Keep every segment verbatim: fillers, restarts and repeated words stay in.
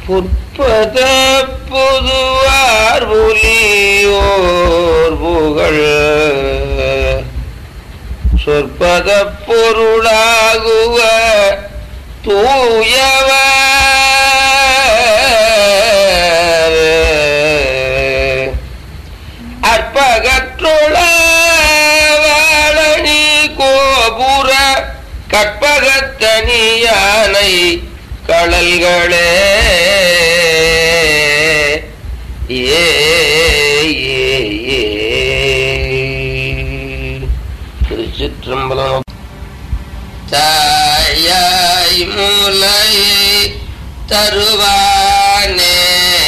புற்பத புதுவார் புலியோர் புகழ் சொற்பத பொருளாகுவ தூயவ அற்பகற்றுள வாழனி கோபுர கற்பகத்தனியானை கடல்களே ஏ திருச்சிற்றம்பலம். தாயாய் மூலை தருவானே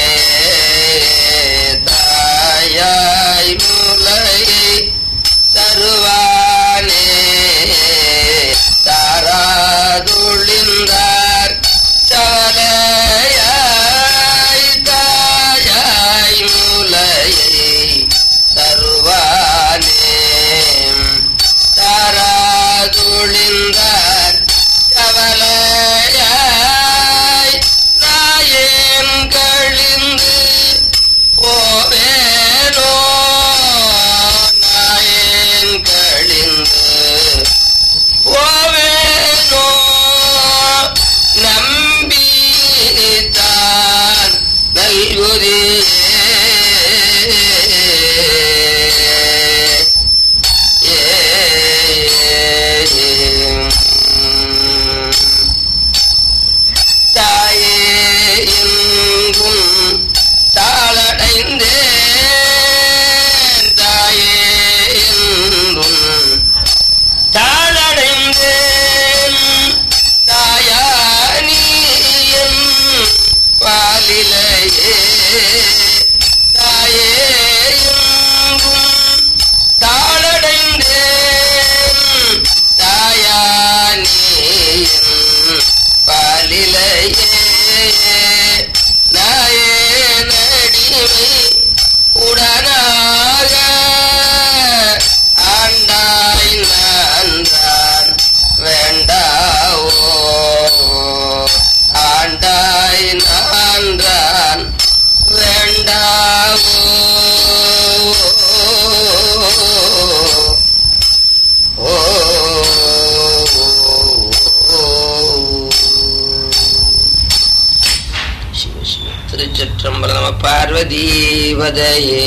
தாயாய் மூலை தருவானே தாராதுளிந்தார் சாலையாய் தாயாய் மூலையை தருவானே தாராதுளிந்தார் கவலையாய் நாயேன் கழிந்து போவேனோ நாயேன் கழிந்து போவேனோ நம்பித்தான் நல்குதியே பார்வதீவதையே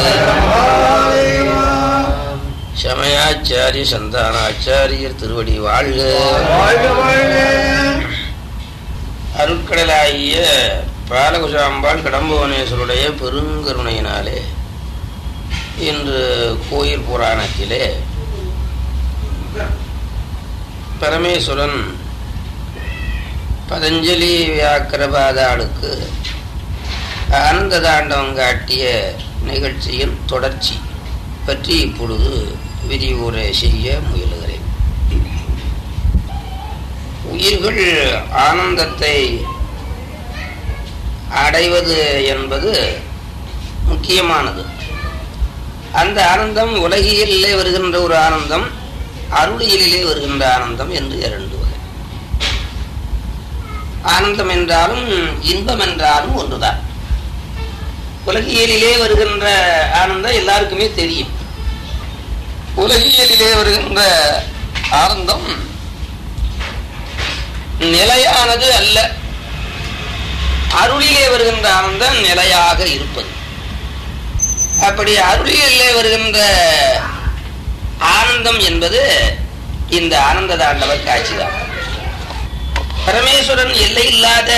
சமயாச்சாரிய சந்தானாச்சாரியர் திருவடி வாழ்க. அருட்கடலாகிய பாலகுஷாம்பாள் கடம்புவனேஸ்வருடைய பெருங்கருணையினாலே இன்று கோயில் புராணத்திலே பரமேஸ்வரன் பதஞ்சலி வியாக்கிரபாதாளுக்கு ஆனந்த தாண்டவம் காட்டிய நிகழ்ச்சியின் தொடர்ச்சி பற்றி இப்பொழுது விரிவுரை செய்ய முயலுகிறேன். உயிர்கள் ஆனந்தத்தை அடைவது என்பது முக்கியமானது. அந்த ஆனந்தம் உலகியலிலே வருகின்ற ஒரு ஆனந்தம், அருளியலிலே வருகின்ற ஆனந்தம் என்று இரண்டு வகை. ஆனந்தம் என்றாலும் இன்பம் என்றாலும் ஒன்றுதான். உலகியலிலே வருகின்ற ஆனந்தம் எல்லாருக்குமே தெரியும். உலகியலிலே வருகின்ற ஆனந்தம் நிலையானது அல்ல. அருளிலே வருகின்ற ஆனந்தம் நிலையாக இருப்பது. அப்படி அருளிலே வருகின்ற ஆனந்தம் என்பது இந்த ஆனந்த தாண்டவ காட்சிதான். பரமேஸ்வரன் எல்லையில்லாத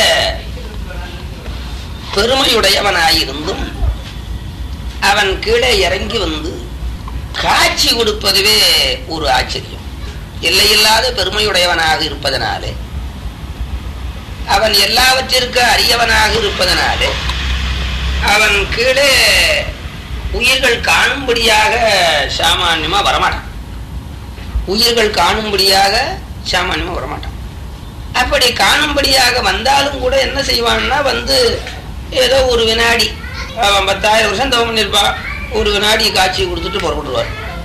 பெருமையுடையவனாயிருந்தும் அவன் கீழே இறங்கி வந்து காட்சி கொடுப்பதுவே ஒரு ஆச்சரியம். எல்லையில்லாத பெருமையுடையவனாக இருப்பதனாலே, அவன் எல்லாவற்றிற்கு அறியவனாக இருப்பதனாலே, அவன் கீழே உயிர்கள் காணும்படியாக சாமான்யமா வரமாட்டான். உயிர்கள் காணும்படியாக சாமான்யமா வரமாட்டான். அப்படி காணும்படியாக வந்தாலும் கூட என்ன செய்வான்னா, வந்து ஏதோ ஒரு வினாடி, அவன் பத்தாயிரம் வருஷம் தவம் பண்ணிருப்பான், ஒரு வினாடி காட்சி கொடுத்துட்டு புறப்பட்டுருவார்.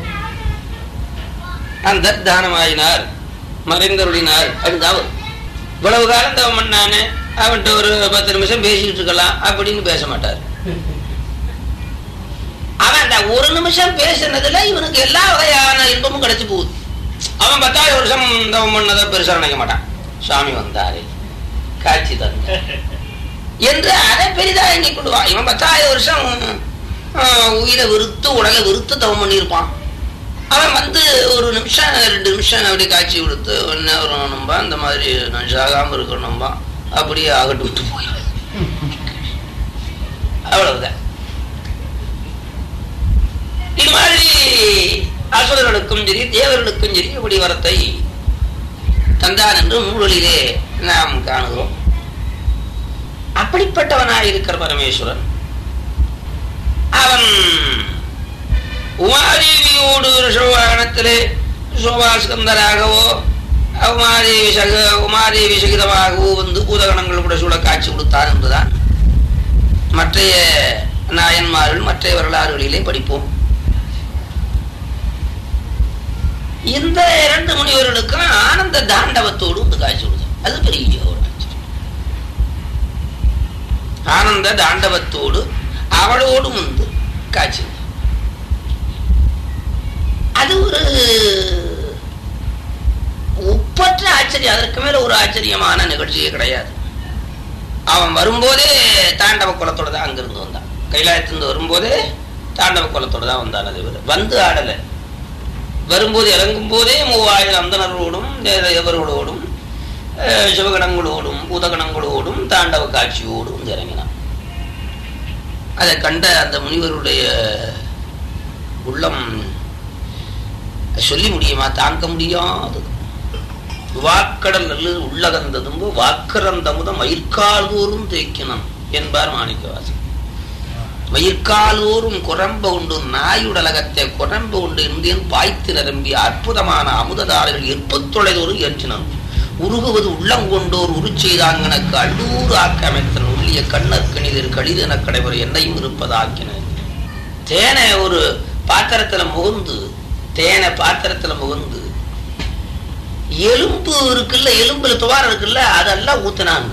அந்த தானமாயினார் மறைந்தருளினார் அதுதான். இவ்வளவு காலம் தவம் பண்ணானே, அவன்கிட்ட ஒரு பத்து நிமிஷம் பேசிக்கிட்டு இருக்கலாம் அப்படின்னு பேச மாட்டார். அவன் அந்த ஒரு நிமிஷம் பேசினதுல இவனுக்கு எல்லா வகையான இன்பமும் கிடைச்சு போகுது. அவன் பத்தாயிரம் வருஷம் தவம் பண்ணதை பெருசா நினைக்க மாட்டான். சுவாமி வந்தாரு, காட்சி தந்த என்று அதை பெரிதா எண்ணி கொள்வான். இவன் பத்தாயிரம் வருஷம் உயிரை விருத்து உடலை விருத்து தவம் பண்ணியிருப்பான். அவன் வந்து ஒரு நிமிஷம் ரெண்டு நிமிஷம் அப்படி காட்சி கொடுத்து ஒன்னு வரணும்பா, அந்த மாதிரி நான் சாகாம இருக்கணும்பா, அப்படியே ஆகட்டு விட்டு போய் அவ்வளவுதான். இது மாதிரி அசுரர்களுக்கும் சரி தேவர்களுக்கும் சரி இப்படி வரத்தை தந்தான் என்று நூலிலே நாம் காணுகிறோம். அப்படிப்பட்டவனாயிருக்கிற பரமேஸ்வரன் அவன் உமாதேவியோடு ரிஷவாகனத்திலே சோபாஸ்கந்தராகவோ உமாதேவி சக உமாதேவி சகிதமாகவோ வந்து பூதகணங்கள் கூட சூட காட்சி கொடுத்தான் என்றுதான் மற்றைய நாயன்மார்கள் மற்ற வரலாறுகளிலே படிப்போம். இந்த இரண்டு முனிவர்களுக்கும் ஆனந்த தாண்டவத்தோடு வந்து காட்சி கொடுத்தார். அது பெரிய ஒரு ஆனந்த தாண்டவத்தோடு அவளோடு வந்து காட்சி. அது ஒரு ஒப்பற்ற ஆச்சரியம். அதற்கு மேல ஒரு ஆச்சரியமான நிகழ்ச்சியே கிடையாது. அவன் வரும்போதே தாண்டவ குலத்தோட தான் அங்கிருந்து வந்தான். கைலாயத்திலிருந்து வரும்போதே தாண்டவ குலத்தோட தான் வந்தான். அது வந்து ஆடல. வரும்போது இறங்கும் போதே மூவாயிரம் அந்தனர்களோடும் தேவர்களோடும் சிவகணங்களோடும் பூதகணங்களோடும் தாண்டவ காட்சியோடும் இறங்கினான். அதை கண்ட அந்த முனிவருடைய உள்ளம் சொல்லி முடியுமா? தாங்க முடியாது. வாக்கடல் நல்ல உள்ளகந்ததும்பு வாக்கரந்தமுத மயிர்கால்தோறும் தேய்க்கினான் என்பார் மாணிக்கவாசன். மயிர்காலோறும் குரம்ப உண்டு நாயுடலகத்தை குரம்ப உண்டு இந்தியன் பாய்த்து நிரம்பி அற்புதமான அமுததாரர்கள் எப்பத்தொலைதோறும் ஏற்றினான். உருகுவது உள்ளங்கொண்டோர் உரு செய்தாங்கனக்கு அள்ளூர் ஆக்கமைத்தன் உள்ளிய கண்ணற்கணிதர் கழிதென கடைமுறை என்னையும் இருப்பதாக்கின. தேனை ஒரு பாத்திரத்துல முகந்து தேனை பாத்திரத்துல முகந்து எலும்பு இருக்குல்ல, எலும்புல துவாரம் இருக்குல்ல, அதெல்லாம் ஊத்தினான்.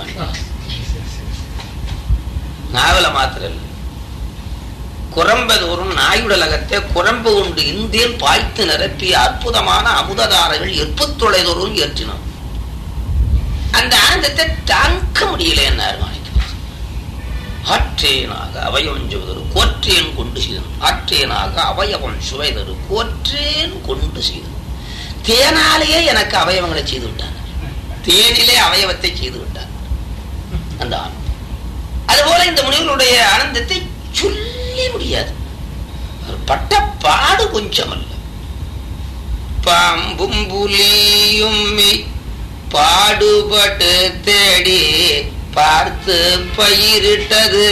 நாவல மாத்திரம் இல்லை, குரம்பதோறும் நாயுடலகத்தை குரம்பு உண்டு இந்தியன் பாய்த்து நிரப்பிய அற்புதமான அமுததாரர்கள் எப்பத்தொலைதோறும் ஏற்றினான். அந்த ஆனந்தத்தை தாங்க முடியல என்னார் மாணிக்கவாசன். ஆற்றேனாக அவயவம் செய்வதரு கோற்றேன் கொண்டு செய்தன். ஆற்றேனாக அவயவம் சுவைதரு கோற்றேன் கொண்டு செய்தன். தேனாலேயே எனக்கு அவயவங்களை செய்து விட்டார். தேனிலே அவயவத்தை செய்து விட்டார் அந்த ஆனந்தம். அதுபோல இந்த முனிவர்களுடைய ஆனந்தத்தை சொல்லி முடியாது. பட்ட பாடு கொஞ்சம் அல்ல. பாம்பும் புலியும் பாடுபட்டு தேடி பார்த்து பயிரிட்டது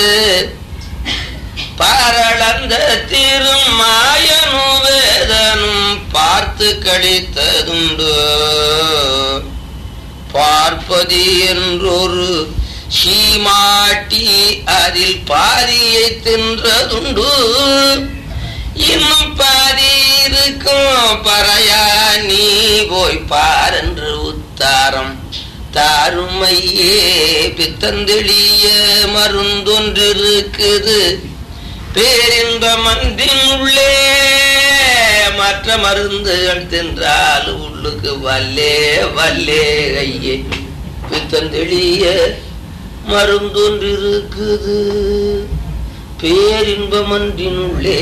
பாரளந்த திருமாயனும் வேதனும் பார்த்து கழித்ததுண்டு. பார்ப்பதி என்றொரு சீமாட்டி அதில் பாதியை தின்றதுண்டு. இன்னும் பாதி இருக்கும் பறையா நீ போய் பாரென்று உத்தாரம் தாருமையே பித்தந்தெளிய மருந்தொன்றிருக்குது பேரின்ப மன்றின் உள்ளே மற்ற மருந்துகள் தின்றால் உள்ளுக்கு வல்லே வல்லே கையே பித்தந்தெளிய மருந்தொன்றிருக்குது பேரின்பமன்றினுள்ளே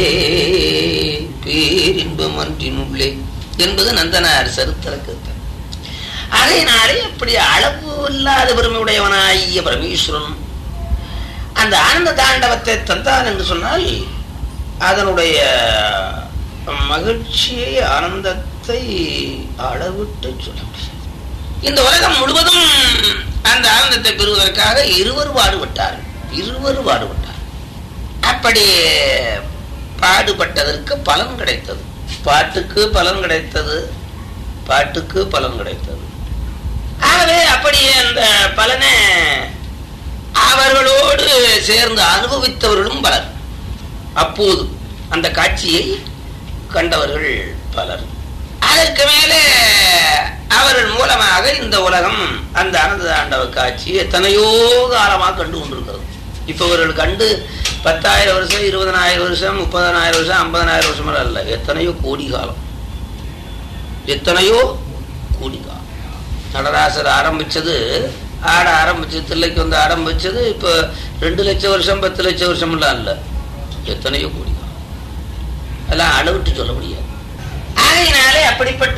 பேரின்பமன்றினுள்ளே என்பது நந்தனார் சரித்திர கருத்து. அதனாலே அப்படி அளவு இல்லாத பெருமையுடையவனாகிய பரமேஸ்வரன் அந்த ஆனந்த தாண்டவத்தை தந்தான் என்று சொன்னால் அதனுடைய மகிழ்ச்சியை ஆனந்தத்தை அளவிட்டு சொல்ல முடியாது. இந்த உலகம் முழுவதும் அந்த ஆனந்தத்தை பெறுவதற்காக இருவர் பாடுபட்டார் இருவர் பாடுபட்டார் அப்படி பாடுபட்டதற்கு பலன் கிடைத்தது. பாட்டுக்கு பலன் கிடைத்தது பாட்டுக்கு பலன் கிடைத்தது. ஆகவே அப்படியே அந்த பலனை அவர்களோடு சேர்ந்து அனுபவித்தவர்களும் பலர். அப்போது அந்த காட்சியை கண்டவர்கள் பலர். அதை அதற்கு மேலே அவர்கள் மூலமாக இந்த உலகம் அந்த அனந்த தாண்டவ காட்சி எத்தனையோ காலமாக கண்டு கொண்டிருக்கிறது. இப்ப இவர்கள் கண்டு பத்தாயிரம் வருஷம், இருபதனாயிரம் வருஷம், முப்பதனாயிரம் வருஷம், ஐம்பதனாயிரம் வருஷம் அல்ல, எத்தனையோ கோடி காலம், எத்தனையோ கோடி காலம். நடராசர் ஆரம்பிச்சது, ஆட ஆரம்பிச்சது, தில்லைக்கு வந்து ஆரம்பிச்சது இப்ப ரெண்டு லட்சம் வருஷம், பத்து லட்சம் வருஷம் எல்லாம் இல்ல, எத்தனையோ கோடி காலம். அதெல்லாம் அளவிட்டு சொல்ல முடியாது. ஆகையினாலே அப்படிப்பட்ட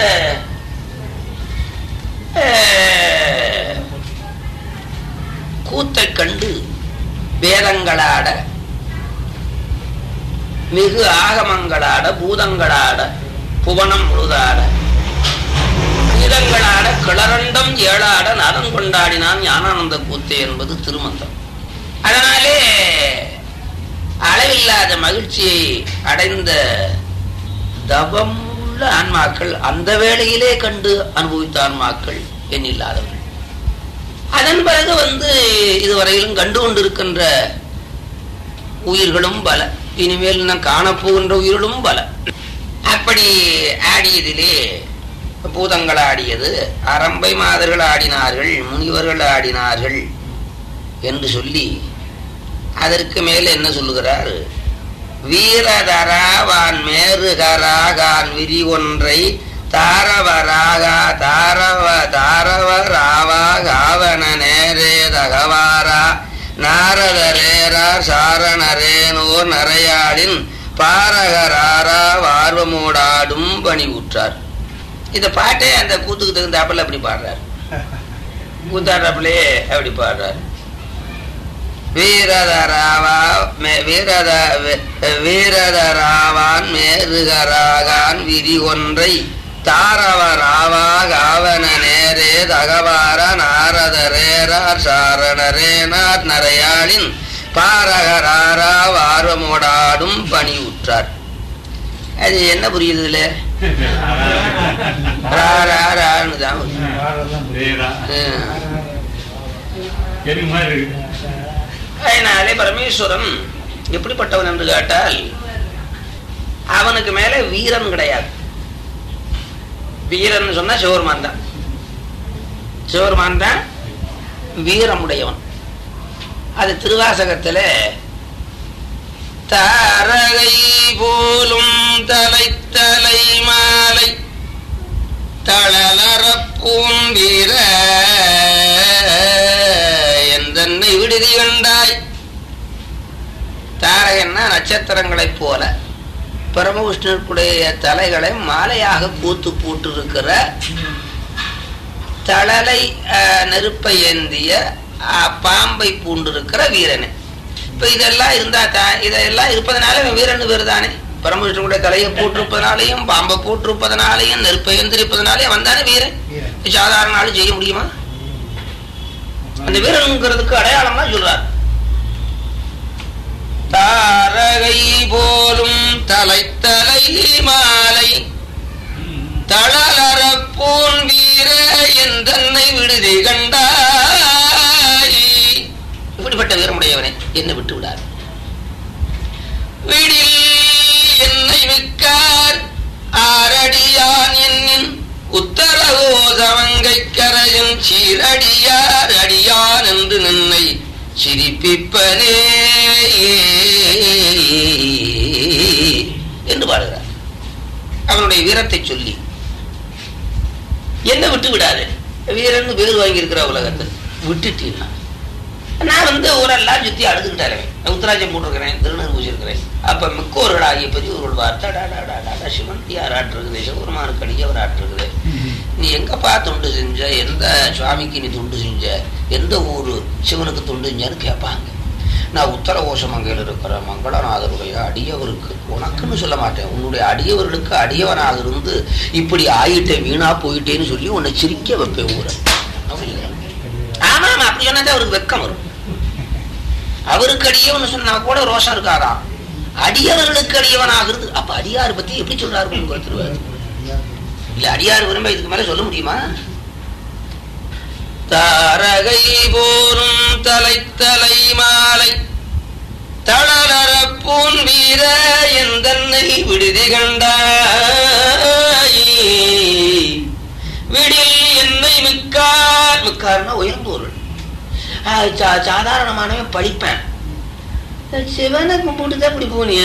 கூத்தை கண்டு வேதங்களாட, மிகு ஆகமங்களாட, பூதங்களாட, புவனம் முழுதாட, கீதங்களாட, கிளரண்டம் ஏழாட நலம் கொண்டாடினான் ஞானானந்த கூத்தே என்பது திருமந்தம். அதனாலே அளவில்லாத மகிழ்ச்சியை அடைந்த தவம் உள்ள ஆன்மாக்கள், அந்த வேளையிலே கண்டு அனுபவித்த ஆன்மாக்கள் எண்ணில்லாதவர்கள். அதன் பிறகு வந்து இதுவரையிலும் கண்டு கொண்டிருக்கின்ற உயிர்களும் பல, இனிமேல் நான் காணப்போகின்ற உயிர்களும் பல. அப்படி ஆடியதிலே பூதங்கள் ஆடியது, அரம்பை மாதர்கள் ஆடினார்கள், முனிவர்கள் ஆடினார்கள் என்று சொல்லி அதற்கு மேல என்ன சொல்லுகிறார்? வீரதராவான் மேருகராகான் விரி ஒன்றை தாரவராகா தாரவ தாரவராவாகாவன நேரே தகவாரா நாரதரேரா சாரணரேனோர் நரையாளின் பாரகராரா வார்வமோடாடும் பணி ஊற்றார். இந்த பாட்டே அந்த கூத்துக்கு தகுந்தாப்புல அப்படி பாடுறார், கூத்தாடுறாப்புலே அப்படி பாடுறார். வீரதராவா வீரத வீரதராவான் மேருகராகான் விரி ஒன்றை தாரவராவாகாவன நேரே தகவார நாரதரேரார் சாரணரேனார் நரையாளின் பாரகராரா வார்வமோடாடும் பணி ஊற்றார். அது என்ன புரியுதுல? அதனாலே பரமேஸ்வரன் எப்படிப்பட்டவன் என்று கேட்டால், அவனுக்கு மேல வீரன் கிடையாது. வீரன் சொன்னா சிவருமான் தான், சிவருமான் தான் வீரமுடையவன். அது திருவாசகத்துல தாரகை போலும் தலை தலை மாலை தளலறப்பூன் வீர எந்தன்னை விடுதி கண்டாய். தாரகன்னா நட்சத்திரங்களைப் போல பரமவிஷ்ணுடைய தலைகளை மாலையாக பூத்து பூட்டு இருக்கிற தளலை நெருப்பை ஏந்திய பாம்பை பூண்டு இருக்கிற வீரனே. இப்ப இதெல்லாம் இருந்தா தான், இதெல்லாம் இருப்பதனால வீரன் பேரு தானே. பரமவிஷ்ணுடைய தலையை போட்டிருப்பதனாலையும் பாம்பை போட்டிருப்பதனாலையும் நெருப்பை எந்திரிப்பதனாலையும் வந்தானே வீரன். சாதாரண நாள் செய்ய முடியுமா? அந்த வீரனுங்கிறதுக்கு அடையாளம் தான் சொல்றார். தாரகை போலும் தலை தலை மாலை தளலறப்பூன் வீர எந்தன்னை விடுதி கண்டாய். இப்படிப்பட்ட வீரமுடையவனை என்ன விட்டு விடார். விடில் என்னை மிக்கார் ஆரடியான் என்னின் உத்தரகோசமங்கை கரையும் சீரடியார் அடியான் என்று நின்னை சிரிப்பிப்பனே என்று பாடுகிறார். அவனுடைய வீரத்தை சொல்லி என்ன விட்டு விடாது. வீரன் பேர் வாங்கி இருக்கிற உலகத்தில் விட்டுட்டீங்கன்னா, நான் வந்து ஊரெல்லாம் சுத்தி அழுதுகிட்டாலே உத்தராஜம் போட்டிருக்கிறேன், திருநெல் பூசிருக்கிறேன். அப்ப மிக்கோர்களாகிய பெரியவர்கள் வார்த்தை சிவன் யாராட்டிருக்குது, சிவபெருமானுக்கு அடியவர் ஆட்டிருக்குது, நீ எங்கப்பா தொண்டு செஞ்ச, எந்த சுவாமிக்கு நீ தொண்டு செஞ்ச, எந்த ஊரு சிவனுக்கு தொண்டு செஞ்சான்னு கேட்பாங்க. நான் உத்தர கோஷமங்கையில் இருக்கிற மங்களநாதருடைய அடியவருக்கு, உனக்குன்னு சொல்ல மாட்டேன், உன்னுடைய அடியவர்களுக்கு அடியவனாக இருந்து இப்படி ஆயிட்டேன், வீணா போயிட்டேன்னு சொல்லி உன்னை சிரிக்க வைப்பேன் ஊரை. ஆமா ஆமா அப்படி சொன்னா அவருக்கு வெக்கம் வரும். அவருக்கு அடியவன் சொன்னா கூட ரோஷம் இருக்காராம். அடியவர்களுக்கு அடியவன் ஆகுறது, அப்ப அடியாறு பத்தி எப்படி சொல்றாரு இல்ல? அடியாறு விரும்ப இதுக்கு மேல சொல்ல முடியுமா? தாரகை போரும் தலை தலை மாலை தளலறப்பூன் வீர எந்தன்னை விடுதி கண்டாய். மிக்கார் மிக்கார்னா உயர்ந்தோர்கள். சாதாரணமானவன் படிப்பேன். சிவனை கும்பிட்டுதான் இப்படி போனிய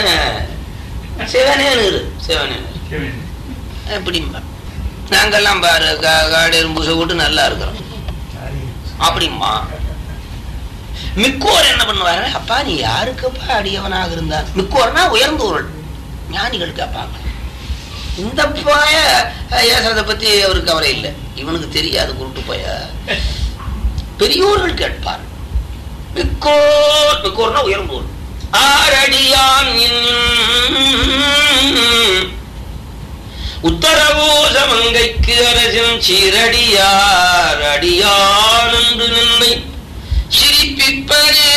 சிவனே இரு சிவனே அப்படிம்பா. நாங்கெல்லாம் பாரு காடு பூசை போட்டு நல்லா இருக்கிறோம் அப்படிம்பா. மிக்கோர் என்ன பண்ணுவாரு, அப்பா நீ யாருக்குப்பா அடியவனாக இருந்தார்? மிக்கோர்னா உயர்ந்தோர்கள் ஞானிகள் கேட்பாங்க. இந்த போய ஏசறதை பத்தி அவருக்கு கவலை இல்லை, இவனுக்கு தெரியாது குருட்டு போய. பெரியோர்கள் கேட்பார். மிக்கோர் மிக்கோர்னா உயர்ந்தோர். ஆரடியான் உத்தரவோச மங்கைக்கு அரசன் சீரடியார் அடியான் என்று நின்மை சிரிப்பிப்பதே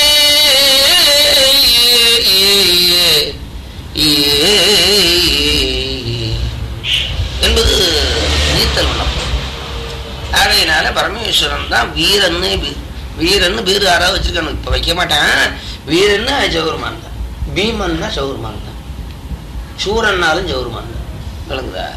என்பது நீத்தல் உணம். அதனால பரமேஸ்வரன் தான் வீரன்னு வீரன்னு வீர யாராவது வச்சிருக்கானு இப்ப வைக்க மாட்டேன். வீரன்னு சௌகரமான் தான், பீமன்னா சௌகரமான் தான், சூரன்னாலும் சௌகரமான் தான். விளங்குதா?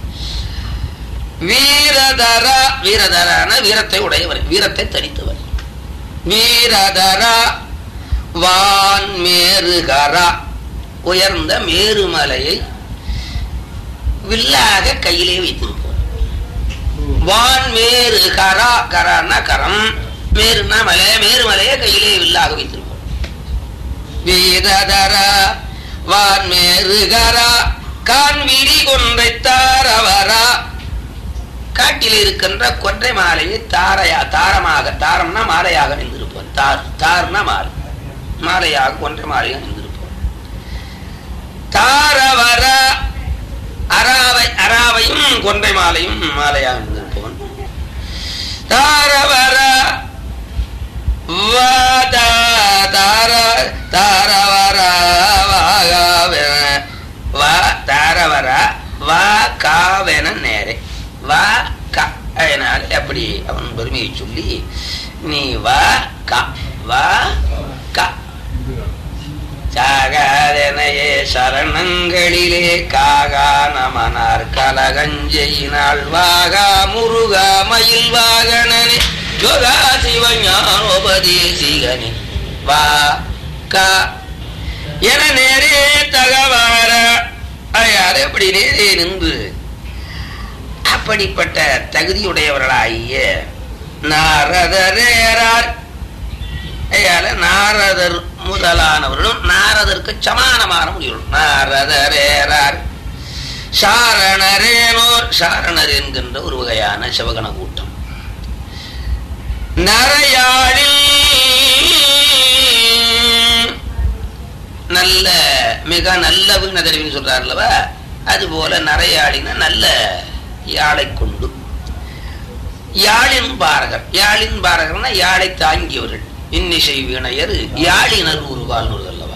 வீரதரா வீரதரான வீரத்தை உடையவர், வீரத்தை தரித்தவர். வீரதரா வான் மேருகரா உயர்ந்த மேருமலையை வில்லாக கையிலே வைத்திருப்போம். வான் மேரு கரா கரான்னா கரம், மேருனா மலை, மேருமலையை கையிலே வில்லாக வைத்திருப்போம். வீரதரா வான் மேருகரா கான் விரி கொன்றைத்தார் அவரா காட்டில் இருக்கின்ற கொன்றை மாலையை தாரையா தாரமாக, தாரம்னா மாலையாக நின்றிருப்போம். தார் தார்னா மாலை, மாலையாக கொன்றை மாலையாக நின்றிருப்போம். தாரவர அராவை அராவையும் கொன்றை மாலையும் மாலையாக நின்றிருப்போம். தாரவர தாரவர வா தாரவர வா காவென நேரே வா கா. அதனால் அப்படி அவன் பெருமையை சொல்லி நீ வா கா வா கா. சாகாதனையே சரணங்களிலே காகா நமனார் கலகஞ்செயினால் வாகா முருகா மயில் வாகனனே யோகா சிவஞானோபதேசிகனே வா கா என நேரே தகவார. அதையார் எப்படி நேரே நின்று அப்படிப்பட்ட தகுதியுடையவர்களாகிய நாரதரேரார், நாரதர் முதலானவர்களும் நாரதற்கு சமானமான முடியும். நாரதரேரார் சாரணரேனோர், சாரணர் என்கின்ற ஒரு வகையான சிவகண கூட்டம். நரையாளில் நல்ல மிக நல்ல வீணதறிவின்னு சொல்றாருல்லவா, அது போல நரையாளின நல்ல யாழை கொண்டு, யாழின் பாரகர், யாழின் பாரகர்னா யாழை தாங்கியவர்கள், இன்னிசை வீணையர் யாழினர் உருவால் அல்லவா.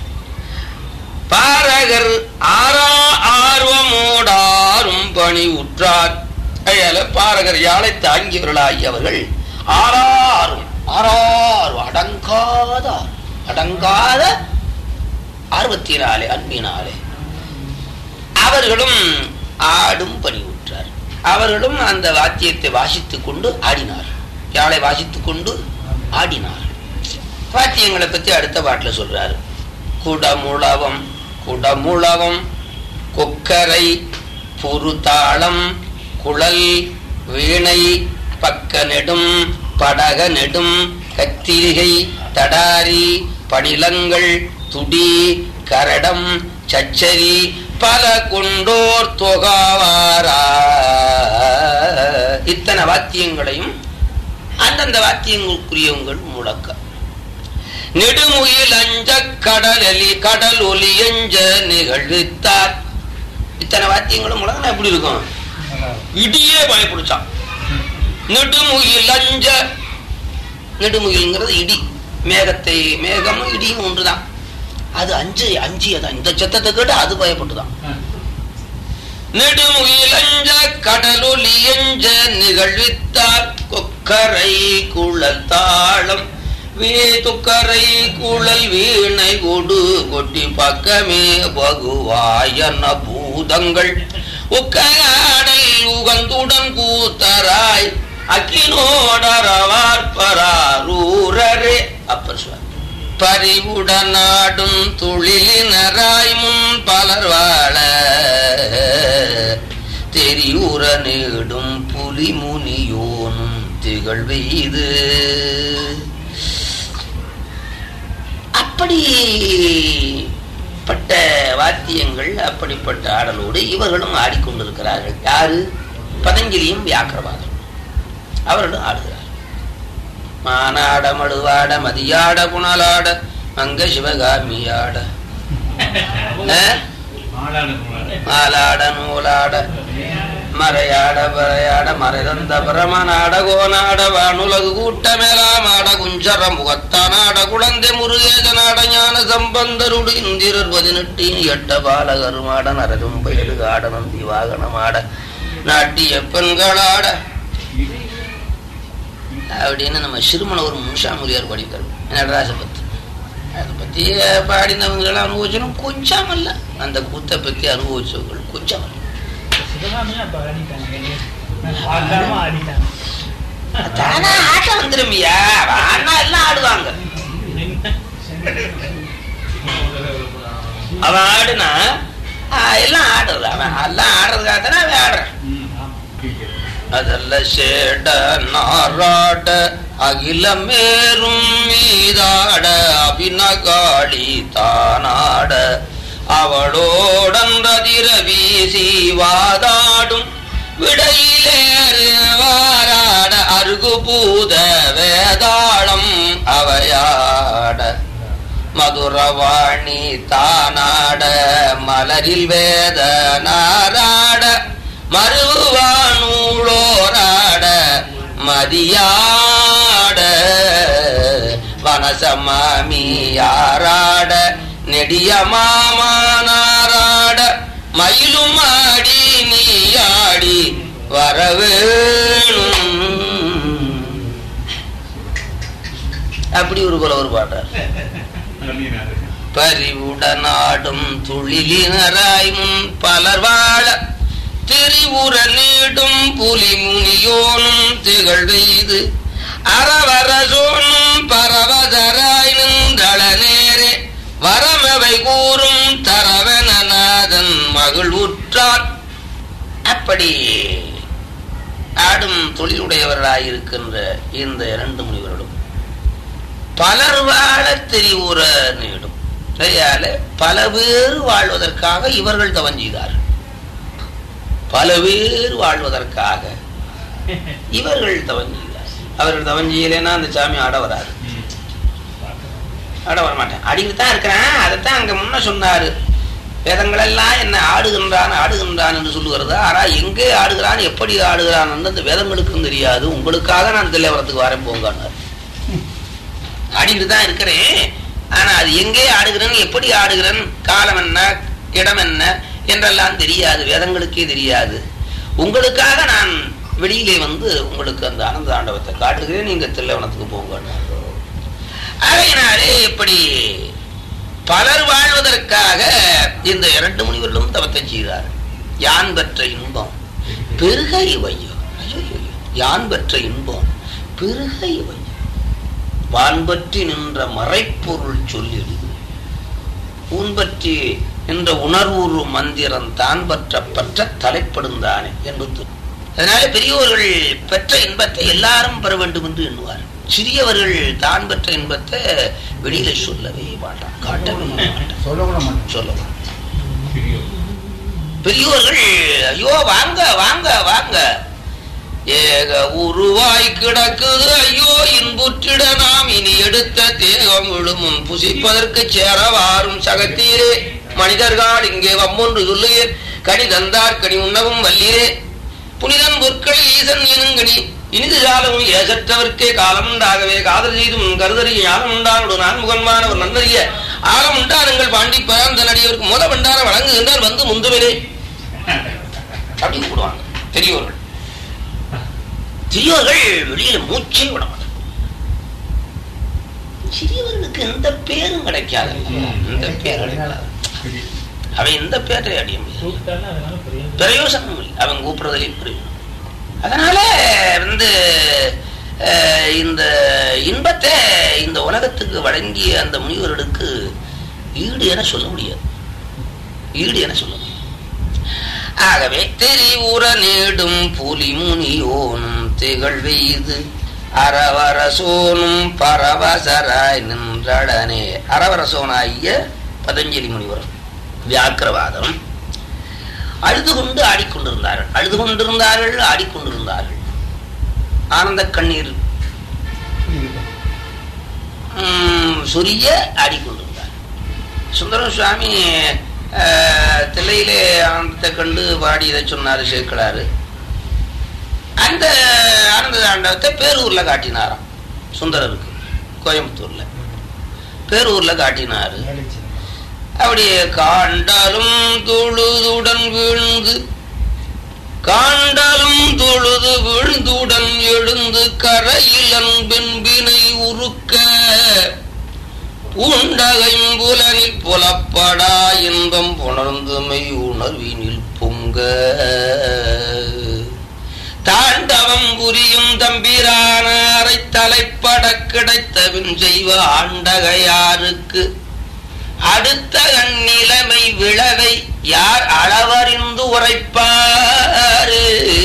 பாரகர் ஆரா ஆர்வமோடாரும் பணி உற்றார். அயால பாரகர் யாழை தாங்கியவர்களாகியவர்கள் ஆறாரும் ஆறாரும் அடங்காத அடங்காத ஆர்வத்தினாலே அன்பினாலே அவர்களும் ஆடும் பணி உற்றார். அவர்களும் அந்த வாத்தியத்தை வாசித்துக் கொண்டு ஆடினார், யாழை வாசித்துக் கொண்டு ஆடினார். வாத்தியங்களை பத்தி அடுத்த பாட்டுல சொல்றாரு. குடமுழவம் குடமுழவம் கொக்கரை புருதாளம் குழல் வீணை பக்க நெடும் படக நெடும் கத்திரிகை தடாரி பணிலங்கள் துடி கரடம் சச்சரி பல கொண்டோர் தொகாவாரா. இத்தனை வாத்தியங்களையும் அந்தந்த வாத்தியங்களுக்குரியவங்கள் முழக்க. நெடுமுயில் அஞ்ச கடலி கடல் ஒலி எஞ்ச நிகழ்வித்தார். இத்தனை வாத்தியங்களும் முழக்க எப்படி இருக்கும்? இடியே பயப்பிடிச்சான். நெடுமுயில் அஞ்ச, நெடுமுயில்ங்கிறது இடி, மேகத்தை மேகமும் இடியும் ஒன்றுதான். அது அஞ்சு அஞ்சியதான், இந்த சத்தத்தை கேட்டு அது பயப்பட்டுதான். நெடுமுயில் அஞ்ச கடலொலி எஞ்ச நிகழ்வித்தார் கொக்கரை குழல் தாளம் வீதுக்கரை குழல் வீணை கொடு கொட்டி பக்கமே பகுவாயன பூதங்கள் உக்கையாடல் உகந்துடன் கூத்தராய் அக்கினோடரவார்பரூரரே அப்பர் சுவாமி பறிவுடனாடும் தொழிலினராய் முன் பலர் வாழ தெரிவுற நீடும் புலிமுனியோனும் திகழ்வெய்து. அப்படிப்பட்ட வாத்தியங்கள் அப்படிப்பட்ட ஆடலோடு இவர்களும் ஆடிக்கொண்டிருக்கிறார்கள். யாரு? பதஞ்சலியும் வியாக்கிரவாதம் அவர்களும் ஆடுகிறார். மானாட மடுவாட மதியாட குணலாட மங்க சிவகாமியாட மாலாட நூலாட மறையாட பறையாட மறைதந்த பரமநாட கோநாட வானுலகு கூட்ட மேலாமாட குஞ்சர முகத்தானாட குழந்தை முருகேசனாட ஞான சம்பந்தருடு இந்திரர் பதினெட்டு எட்ட பாலகருமாட நரதும் பயிரு காட நந்தி வாகனமாட நாட்டிய பெண்களாட அப்படின்னு நம்ம சிறுமணவர் முன்ஷாமுலியார் படித்தார் நடராச பத்து. அதை பத்தி பாடினவங்களை அனுபவிச்சோம் கொஞ்சம் அல்ல, அந்த கூத்தை பத்தி அனுபவிச்சவர்கள் கொஞ்சம் அல்ல. தானா ஆட்டம் வந்துருமியா, அண்ணா எல்லாம் ஆடுவாங்க. அவன் ஆடுனா எல்லாம் ஆடுறது, அவன் எல்லாம் ஆடுறதுக்காக தானே அவன் ஆடுறான். அதல்ல சேட நாராட அகிலமேரும் மீதாட அபிநகாளி தானாட அவளோடன்றதிர வீசி வாதாடும் விடையிலேறு வாராட அருகுபூத வேதாளம் அவையாட மதுரவாணி தானாட மலரில் வேத நாராட மறுவானூளோராட மதியாட வனசமாமியாராட நெடிய மாமானாராட மயிலும் ஆடி நீயாடி வரவேணும். அப்படி ஒரு போல ஒரு பாட்டார். பறிவுடனாடும் துளிலினராய் முன் பலர் வாழ திரிவுற நீடும் புலி முனியோனும் திகழ்வெய்து அறவர சோனும் பரவதராய் நின்றள நேரே வரமவை கூறும் தரவனநாதன் மகள் உற்றார். அப்படி ஆடும் தொழிலுடையவர்களாயிருக்கின்ற இந்த இரண்டு முனிவர்களும் பலர் வாழ திரிவுற நீடும் பல பேர் வாழ்வதற்காக இவர்கள் தவம் செய்தார்கள். பல பேர் வாழ்வதற்காக இவர்கள் தவஞ்சிகிறார். அவர்கள் தவஞ்சியிலேன்னா அந்த சாமி ஆட வராது, ஆட வரமாட்டேன். அடிக்கிட்டு இருக்கிறேன். அதைத்தான் அங்க முன்ன சொன்னாரு. வேதங்கள் எல்லாம் என்ன ஆடுகின்றான் ஆடுகின்றான் என்று சொல்லுகிறது. ஆனா எங்கே ஆடுகிறான் எப்படி ஆடுகிறான் அந்த வேதங்களுக்கும் தெரியாது. உங்களுக்காக நான் தில்லைவரத்துக்கு வரேன் போங்கானார். ஆடிக்கிட்டு தான் இருக்கிறேன். ஆனா அது எங்கே ஆடுகிறேன் எப்படி ஆடுகிறேன் காலம் என்ன இடம் என்ன என்றெல்லாம் தெரியாது, வேதங்களுக்கே தெரியாது. உங்களுக்காக நான் வெளியிலே வந்து உங்களுக்கு அந்த ஆனந்த ஆண்டவத்தை காட்டுகிறேன், நீங்க தில்லைவனத்துக்கு போங்க. அதனாலே இப்படி பலர் வாழ்வதற்காக இந்த இரண்டு முனிவர்களும் தவத்தை செய்தார். யான் பெற்ற இன்பம் பெருகை வையம், யான் பெற்ற இன்பம் பெருகை வையம், வான் பற்றி நின்ற மறைப்பொருள் சொல்லிடு ஊன் பற்றி என்ற உணர்வுறு மந்திரம் தான் பற்ற பற்ற தலைப்படுந்தானே என்பது. அதனால பெரியோர்கள் பெற்ற இன்பத்தை எல்லாரும் பெற வேண்டும் என்று எண்ணுவார். சிறியவர்கள் தான் பெற்ற இன்பத்தை வெளியில சொல்லவே மாட்டான், காட்டவே மாட்டான், சொல்ல பெரியோர்கள் ஐயோ வாங்க வாங்க வாங்க ஏக உருவாய் கிடக்குது ஐயோ இன்புற்றிட நாம் இனி எடுத்த தேகம் விழுமும் புசிப்பதற்கு சேரவாரும் சகத்தீரே மனிதர்கள் இங்கே வம்மொன்று சொல்லுயே கனி தந்தார் கனி உண்ணவும் வல்லீரே புனிதன் பொற்கள் ஈசன் இனுங்கனி இனிது காலமும் ஏசற்றவர்க்கே காலம் உண்டாகவே காதல் செய்தும் கருதறிய ஞானம் உண்டானோடு நான்முகன்மானவர் நன்னறிய ஆலம் உண்டானுங்கள் பாண்டி பராந்த நடிகருக்கு முத பண்டார வழங்குகின்றார் வந்து முந்துவிலே அப்படி கூடுவாங்க பெரியோர்கள். சிறியவர்கள் வெளியில மூச்சே விட மாட்டாங்க. சிறியவர்களுக்கு எந்த பேரும் கிடைக்காது, இந்த பேர் கிடைக்காது. அவன் எந்த பேரை அடைய முடியாது, பிரயோசனம் இல்லை. அவன் கூப்பிடுறதுலையும் பிரயோஜனம். அதனால வந்து இந்த இன்பத்தை இந்த உலகத்துக்கு வழங்கிய அந்த முனிவர்களுக்கு ஈடு என சொல்ல முடியாது, ஈடு என சொல்ல முடியாது. ஆகவே தெரிவுற நேடும் புலி முனியோனும் திகழ்வெய்து அரவரசோனும் பரவசராய் நின்றடனே. அரவரசோனாகிய பதஞ்சலி முனிவர் வியாக்கிரவாதம் அழுது கொண்டு ஆடிக்கொண்டிருந்தார்கள், அழுது கொண்டிருந்தார்கள் ஆடிக்கொண்டிருந்தார்கள். ஆனந்த கண்ணீர் சொரிய ஆடிக்கொண்டிருந்தார். சுந்தரம் சுவாமி தில்லையிலே ஆனந்தத்தை கண்டு பாடியதை சொன்னாரு சேர்க்கிறாரு. அந்த ஆனந்த தாண்டவத்தை பேரூர்ல காட்டினாராம் சுந்தரருக்கு, கோயம்புத்தூர்ல பேரூர்ல காட்டினாரு. அப்படியே காண்டாலும் தொழுதுடன் வீழ்ந்து, காண்டாலும் தொழுது வீழ்ந்துடன் எழுந்து கரையில் அன்பின்பினை உருக்க பூண்டகைம்புலனில் புலப்படா இன்பம் புணர்ந்துமை உணர்வினில் பொங்க தாண்டவம் புரியும் தம்பிரானாரை தலைப்பட கிடைத்தவின் செய்வ ஆண்டகையாருக்கு அடுத்த நிலைமை விளைவை யார் அளவறிந்து உரைப்பாரு.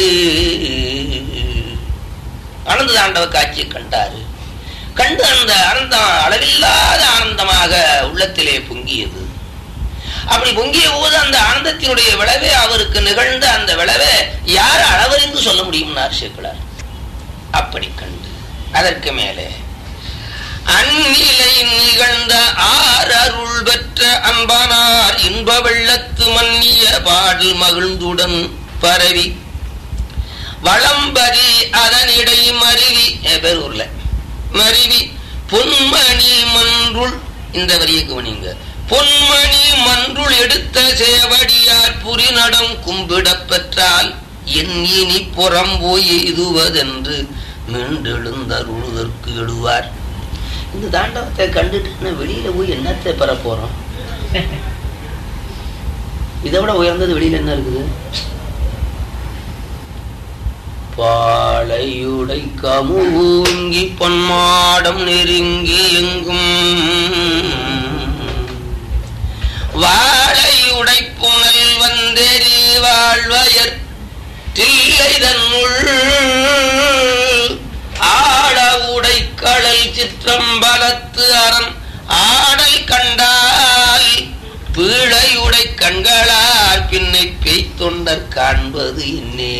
ஆனந்த தாண்டவ காட்சியை கண்டாரு. கண்டு அந்த ஆனந்தம் அளவில்லாத ஆனந்தமாக உள்ளத்திலே பொங்கியது. அப்படி பொங்கிய போது அந்த ஆனந்தத்தினுடைய விளைவே அவருக்கு நிகழ்ந்த அந்த விளைவை யார் அளவறிந்து சொல்ல முடியும்னார் சேக்கிழார். அப்படி கண்டு அதற்கு மேலே அந்நிலை நிகழ்ந்த ஆரருள் பெற்ற அன்பனார் இன்ப வெள்ளத்து மன்னிய பாடல் மகிழ்ந்துடன் பரவி வளம்பரி அதனிடை மருவி பேரூர்ல மருவி பொன்மணி மன்றுள், இந்த வரியை கவனிங்க, பொன்மணி மன்றுள் எடுத்த சேவடியார் புரிநடம் கும்பிடப் பெற்றால் என் இனி புறம் போய் எய்துவதென்று மீண்டெழுந்தருளுதற்கு எழுவார். இந்த தாண்டவத்தை கண்டுட்டு வெளியில போய் என்னத்தை பெற போறோம்? இதை விட உயர்ந்தது வெளியில என்ன இருக்குது? பாளையுடை கமுங்கி பொன்மாடம் நெருங்கி எங்கும் வாழையுடை புனல் வந்தெறி வாழ்வயர் தில்லைதன்னுள் ஆட உடை கடல் சிற்றம்பலத்து அரண் ஆடல் கண்டால் பீழையுடை கண்களால் பின்னை பெய்தொண்டர் காண்பது இன்னே.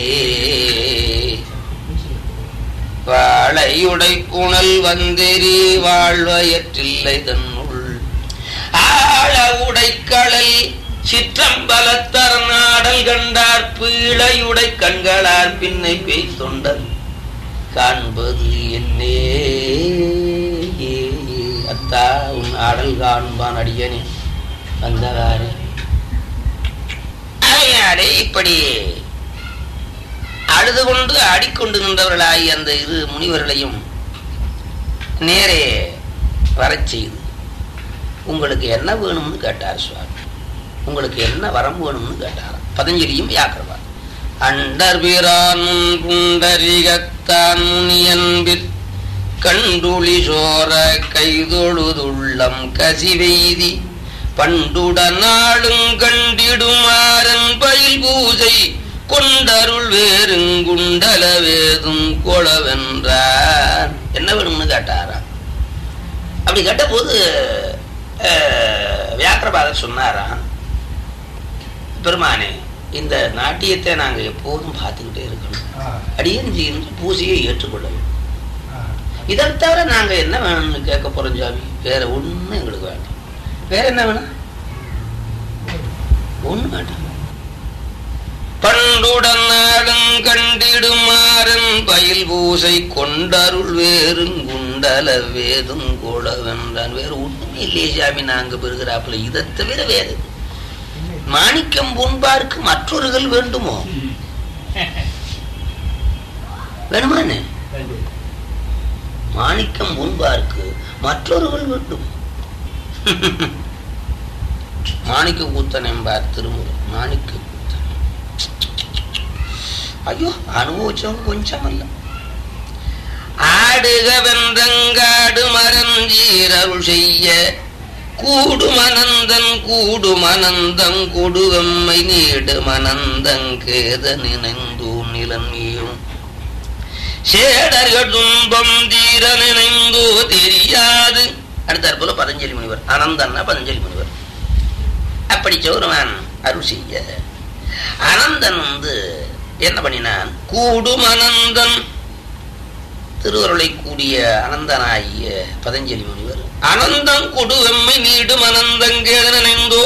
வாழையுடை புனல் வந்தெறி வாழ்வயற்றில்லை தன்னுள் ஆழ உடை கடல் சிற்றம்பலத்தர் நாடல் கண்டார் பீழையுடை கண்களால் பின்னை பெய்தொண்டர் காண்பது என்னே. அத்தா உன் ஆடல் காண்பான் அடியனே வந்தவாறு. அதனாலே இப்படி அழுது கொண்டு ஆடிக்கொண்டு நின்றவர்களாகி அந்த இரு முனிவர்களையும் நேரே வரச் செய்து உங்களுக்கு என்ன வேணும்னு கேட்டார் சுவாமி. உங்களுக்கு என்ன வரம் வேணும்னு கேட்டார் பதஞ்சலியும் வியாக்கிரவார். அண்டர் பிரான் புண்டரிகத்தான் முனியன்பிற் கண்டுளி சோர கைதொழுதுள்ளம் கசிவெய்தி பண்டுடனாளும் கண்டிடுமாறன் பயில் பூஜை கொண்டருள் வேறுங்குண்டல வேதும் கொளவென்றார். என்ன வேணும்னு கேட்டாரா? அப்படி கேட்ட போது வியாக்கிரபாதர் சொன்னாரா, பெருமானே இந்த நாட்டியத்தை நாங்க எப்போதும் பார்த்துக்கிட்டே இருக்கணும், அடியஞ்சி பூசையை ஏற்றுக்கொள்ளணும். இதை தவிர நாங்க என்ன வேணும்னு கேட்க போறோம் சாமி, வேற ஒண்ணு எங்களுக்கு வேண்டாம். வேற என்ன வேணும்? ஒண்ணு வேண்டாம். பண்டுடன் நாளும் கண்டிடுமாறன் பயில் பூசை கொண்டருள் வேறும் குண்டல வேதும் கோளவென்றான். வேற ஒண்ணுமே இல்லையே சாமி நாங்க பெறுகிறாப்புல. இதை தவிர வேறு மாணிக்கம் பூண்பாருக்கு மற்றொருகள் வேண்டுமோ? வேணுமானே? மாணிக்கம் பூண்பாருக்கு மற்றொருகள் வேண்டும். மாணிக்க கூத்தன் என்பார் திருமுறை. மாணிக்க கூத்தன் ஐயோ அனுபவிச்சவங்க கொஞ்சம் அல்ல. ஆடுக வென்றங்காடு மரஞ்சீரருள் செய்ய கூடு மனந்தன் கூடு மனந்தம் கொடுவம்மை நீடு மனந்தங் கேத நினைந்தூ நிலன்மியும் சேடர்கள் துன்பம் தீர நினைந்தோ தெரியாது. அடுத்தாற் போல பதஞ்சலி முனிவர். அனந்தன்னா பதஞ்சலி முனிவர். அப்படி சௌரமான் அருள் செய்ய அனந்தன் வந்து என்ன பண்ணினான்? கூடும் அனந்தன் திருவருளை கூடிய அனந்தனாகிய பதஞ்சலி முனிவர் அனந்தம் கொடு வெம்மை நீடும் அனந்தங்கேத நினைந்தோ.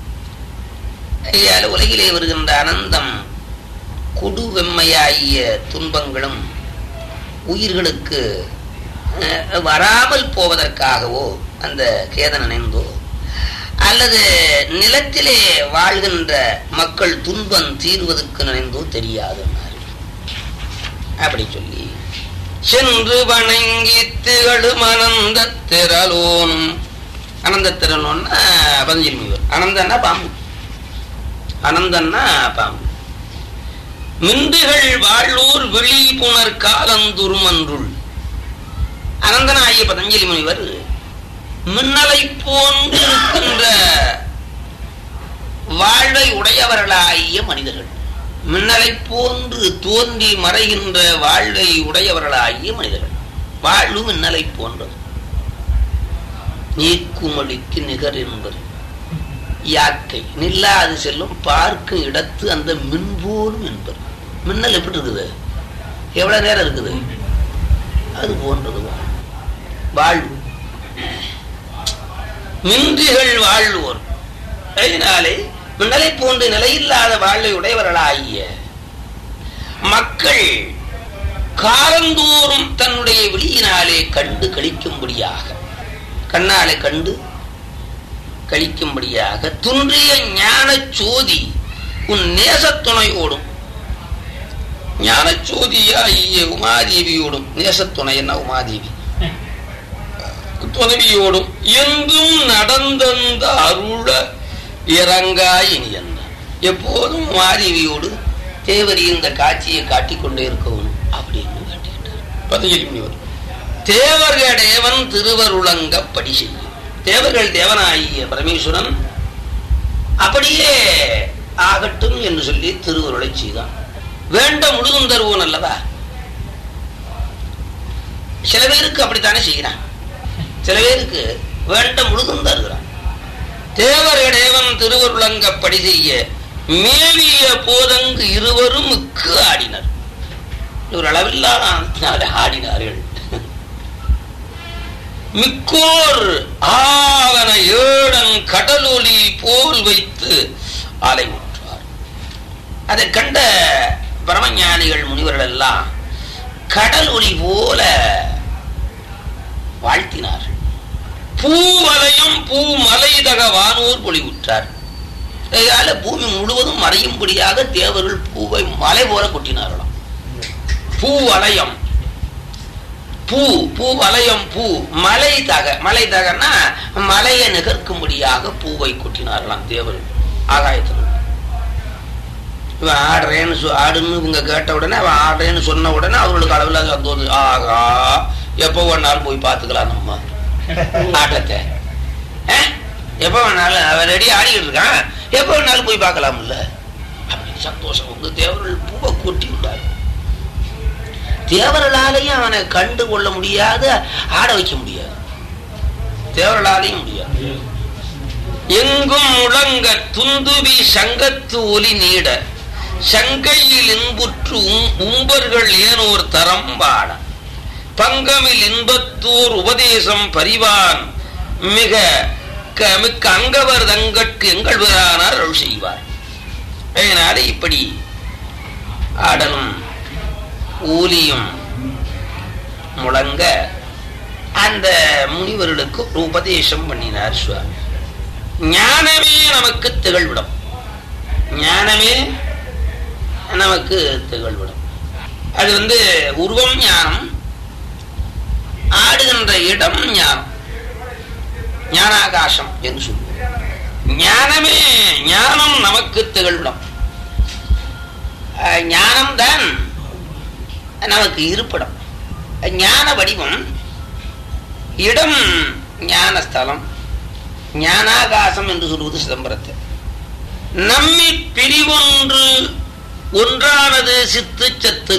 ஐயால உலகிலே வருகின்ற அனந்தம் கொடு வெம்மையாகிய துன்பங்களும் உயிர்களுக்கு வராமல் போவதற்காகவோ அந்த கேத நினைந்தோ, அல்லது நிலத்திலே வாழ்கின்ற மக்கள் துன்பம் தீர்வதற்கு நினைந்தோ தெரியாது. அப்படி சொல்லி சென்று வணங்கி திகழும் அனந்த திரளோனும். அனந்த திரளோன்னா பதஞ்சலி முனிவர். அனந்தன்னா பாம்பு. அனந்தன்னா பாம்பு. மின்றுகள் வாழ்வூர் வெளி புனர் காலந்துருமன்றுள். அனந்தனாகிய பதஞ்சலி முனிவர் மின்னலை போன்று இருக்கின்ற வாழ்வை உடையவர்களாகிய மனிதர்கள். மின்னலை போன்று தோன்றி மறைகின்ற வாழ்வை உடையவர்களாகிய மனிதர்கள். வாழ்வு மின்னலை போன்றது. நீக்குமொழிக்கு நிகர் என்பது யாக்கை நில்லாது செல்லும் பார்க்கும் இடத்து அந்த மின்போலும் என்பது. மின்னல் எப்படி இருக்குது? எவ்வளவு நேரம் இருக்குது? அது போன்றது வாழ்வு. மின்றிகள் வாழ்வோர். அதனாலே மின்னலை போன்று நிலையில்லாத வாழ்வை உடையவர்களாகிய மக்கள் காலந்தோறும் தன்னுடைய வெளியினாலே கண்டு கழிக்கும்படியாக, கண்ணாலே கண்டு கழிக்கும்படியாக துன்றிய ஞான சோதி உன் நேசத்துணையோடும், ஞான சோதியாகிய உமாதேவியோடும், நேசத்துணை என்ன உமாதேவி துணைவியோடும் எங்கும் நடந்த அருள இறங்காய் இனி என்ன. எப்போதும் உமாதேவியோடு தேவரி இந்த காட்சியை காட்டிக்கொண்டே இருக்கணும் அப்படின்னு காட்டிக்கிட்டார் பதஞ்சலி முனிவர். தேவர்கள் தேவன் திருவருளங்க படி செய்யும். தேவர்கள் தேவனாகிய பரமேஸ்வரன் அப்படியே ஆகட்டும் என்று சொல்லி திருவருளை செய்தான். வேண்ட முழுதும் தருவோன் அல்லவா. சில பேருக்கு அப்படித்தானே செய்கிறான். சில பேருக்கு வேண்ட முழுதும் தருகிறான். தேவர்கள் தேவன் திருவருளங்க படி செய்ய மேவிய போதங்கு இருவரும் மிக்கு ஆடினர். ஒரு அளவில்லாத ஆடினார்கள். மிக்கோர் ஆவன ஏழன் கடலொலி போல் வைத்து ஆலை ஊற்றுவார். அதை கண்ட பரமஞானிகள் முனிவர்கள் எல்லாம் கடல் ஒளி போல வாழ்த்தினார்கள். பூவலையும் பூ மலை தக வானூர் பொலி உற்றார். அதனால பூமி முழுவதும் மறையும்படியாக தேவர்கள் பூவை மலை போல கொட்டினார்களாம். பூ வலயம், பூ பூ வலயம், பூ மலை தக, மலை தகன்னா மலையை நிகர்க்கும்படியாக பூவை கொட்டினார்களாம் தேவர்கள் ஆகாயத்தில். இவன் ஆடுறேன்னு ஆடுன்னு இவங்க கேட்ட உடனே அவன் ஆடுறேன்னு சொன்ன உடனே அவர்களுக்கு அளவில் சந்தோஷம். ஆகா, எப்போ வேணாலும் போய் பார்த்துக்கலாம் நம்ம ஆட்டத்தை. எப்போ வேணாலும் அவன் ரெடி ஆடிக்கிட்டு இருக்கான், எப்போ வேணாலும் போய் பார்க்கலாம்ல அப்படின்னு சந்தோஷம் வந்து தேவர்கள் பூவை கொட்டி விட்டார். தேவர்களாலையும் அவனை கண்டு கொள்ள முடியாது, ஆட வைக்க முடியாது. தேவர்களாலையும் முடியாது. எங்கும் முழங்க துந்துவி சங்கத்து ஒலி நீட சங்கையில் இன்புற்று உம்பர்கள் ஏனோர் தரம் பாட பங்கமில் இன்பத்தூர் உபதேசம் பரிவான் மிக மிக்க அங்கவர் தங்கட்கு எங்கள் பிரானார் அருள் செய்வார். அதனால இப்படி ஆடலும் ஊலியும் முழங்க அந்த முனிவர்களுக்கு ஒரு உபதேசம் பண்ணினார் சுவாமி. ஞானமே நமக்கு திகழ்விடம், ஞானமே நமக்கு திகழ்விடம். அது வந்து உருவம் ஞானம், ஆடுகின்ற இடம் ஞானம், ஞானாகாசம் என்று சொல்லுவோம். ஞானமே ஞானம் நமக்கு திகழ்விடம். ஞானம்தான் நமக்கு இருப்பிடம். ஞான வடிவம், இடம் ஞானஸ்தலம், ஞானாகாசம் என்று சொல்வது சிதம்பரத்தை. நம்மி பிரிவொன்று ஒன்றானது சித்து சத்து.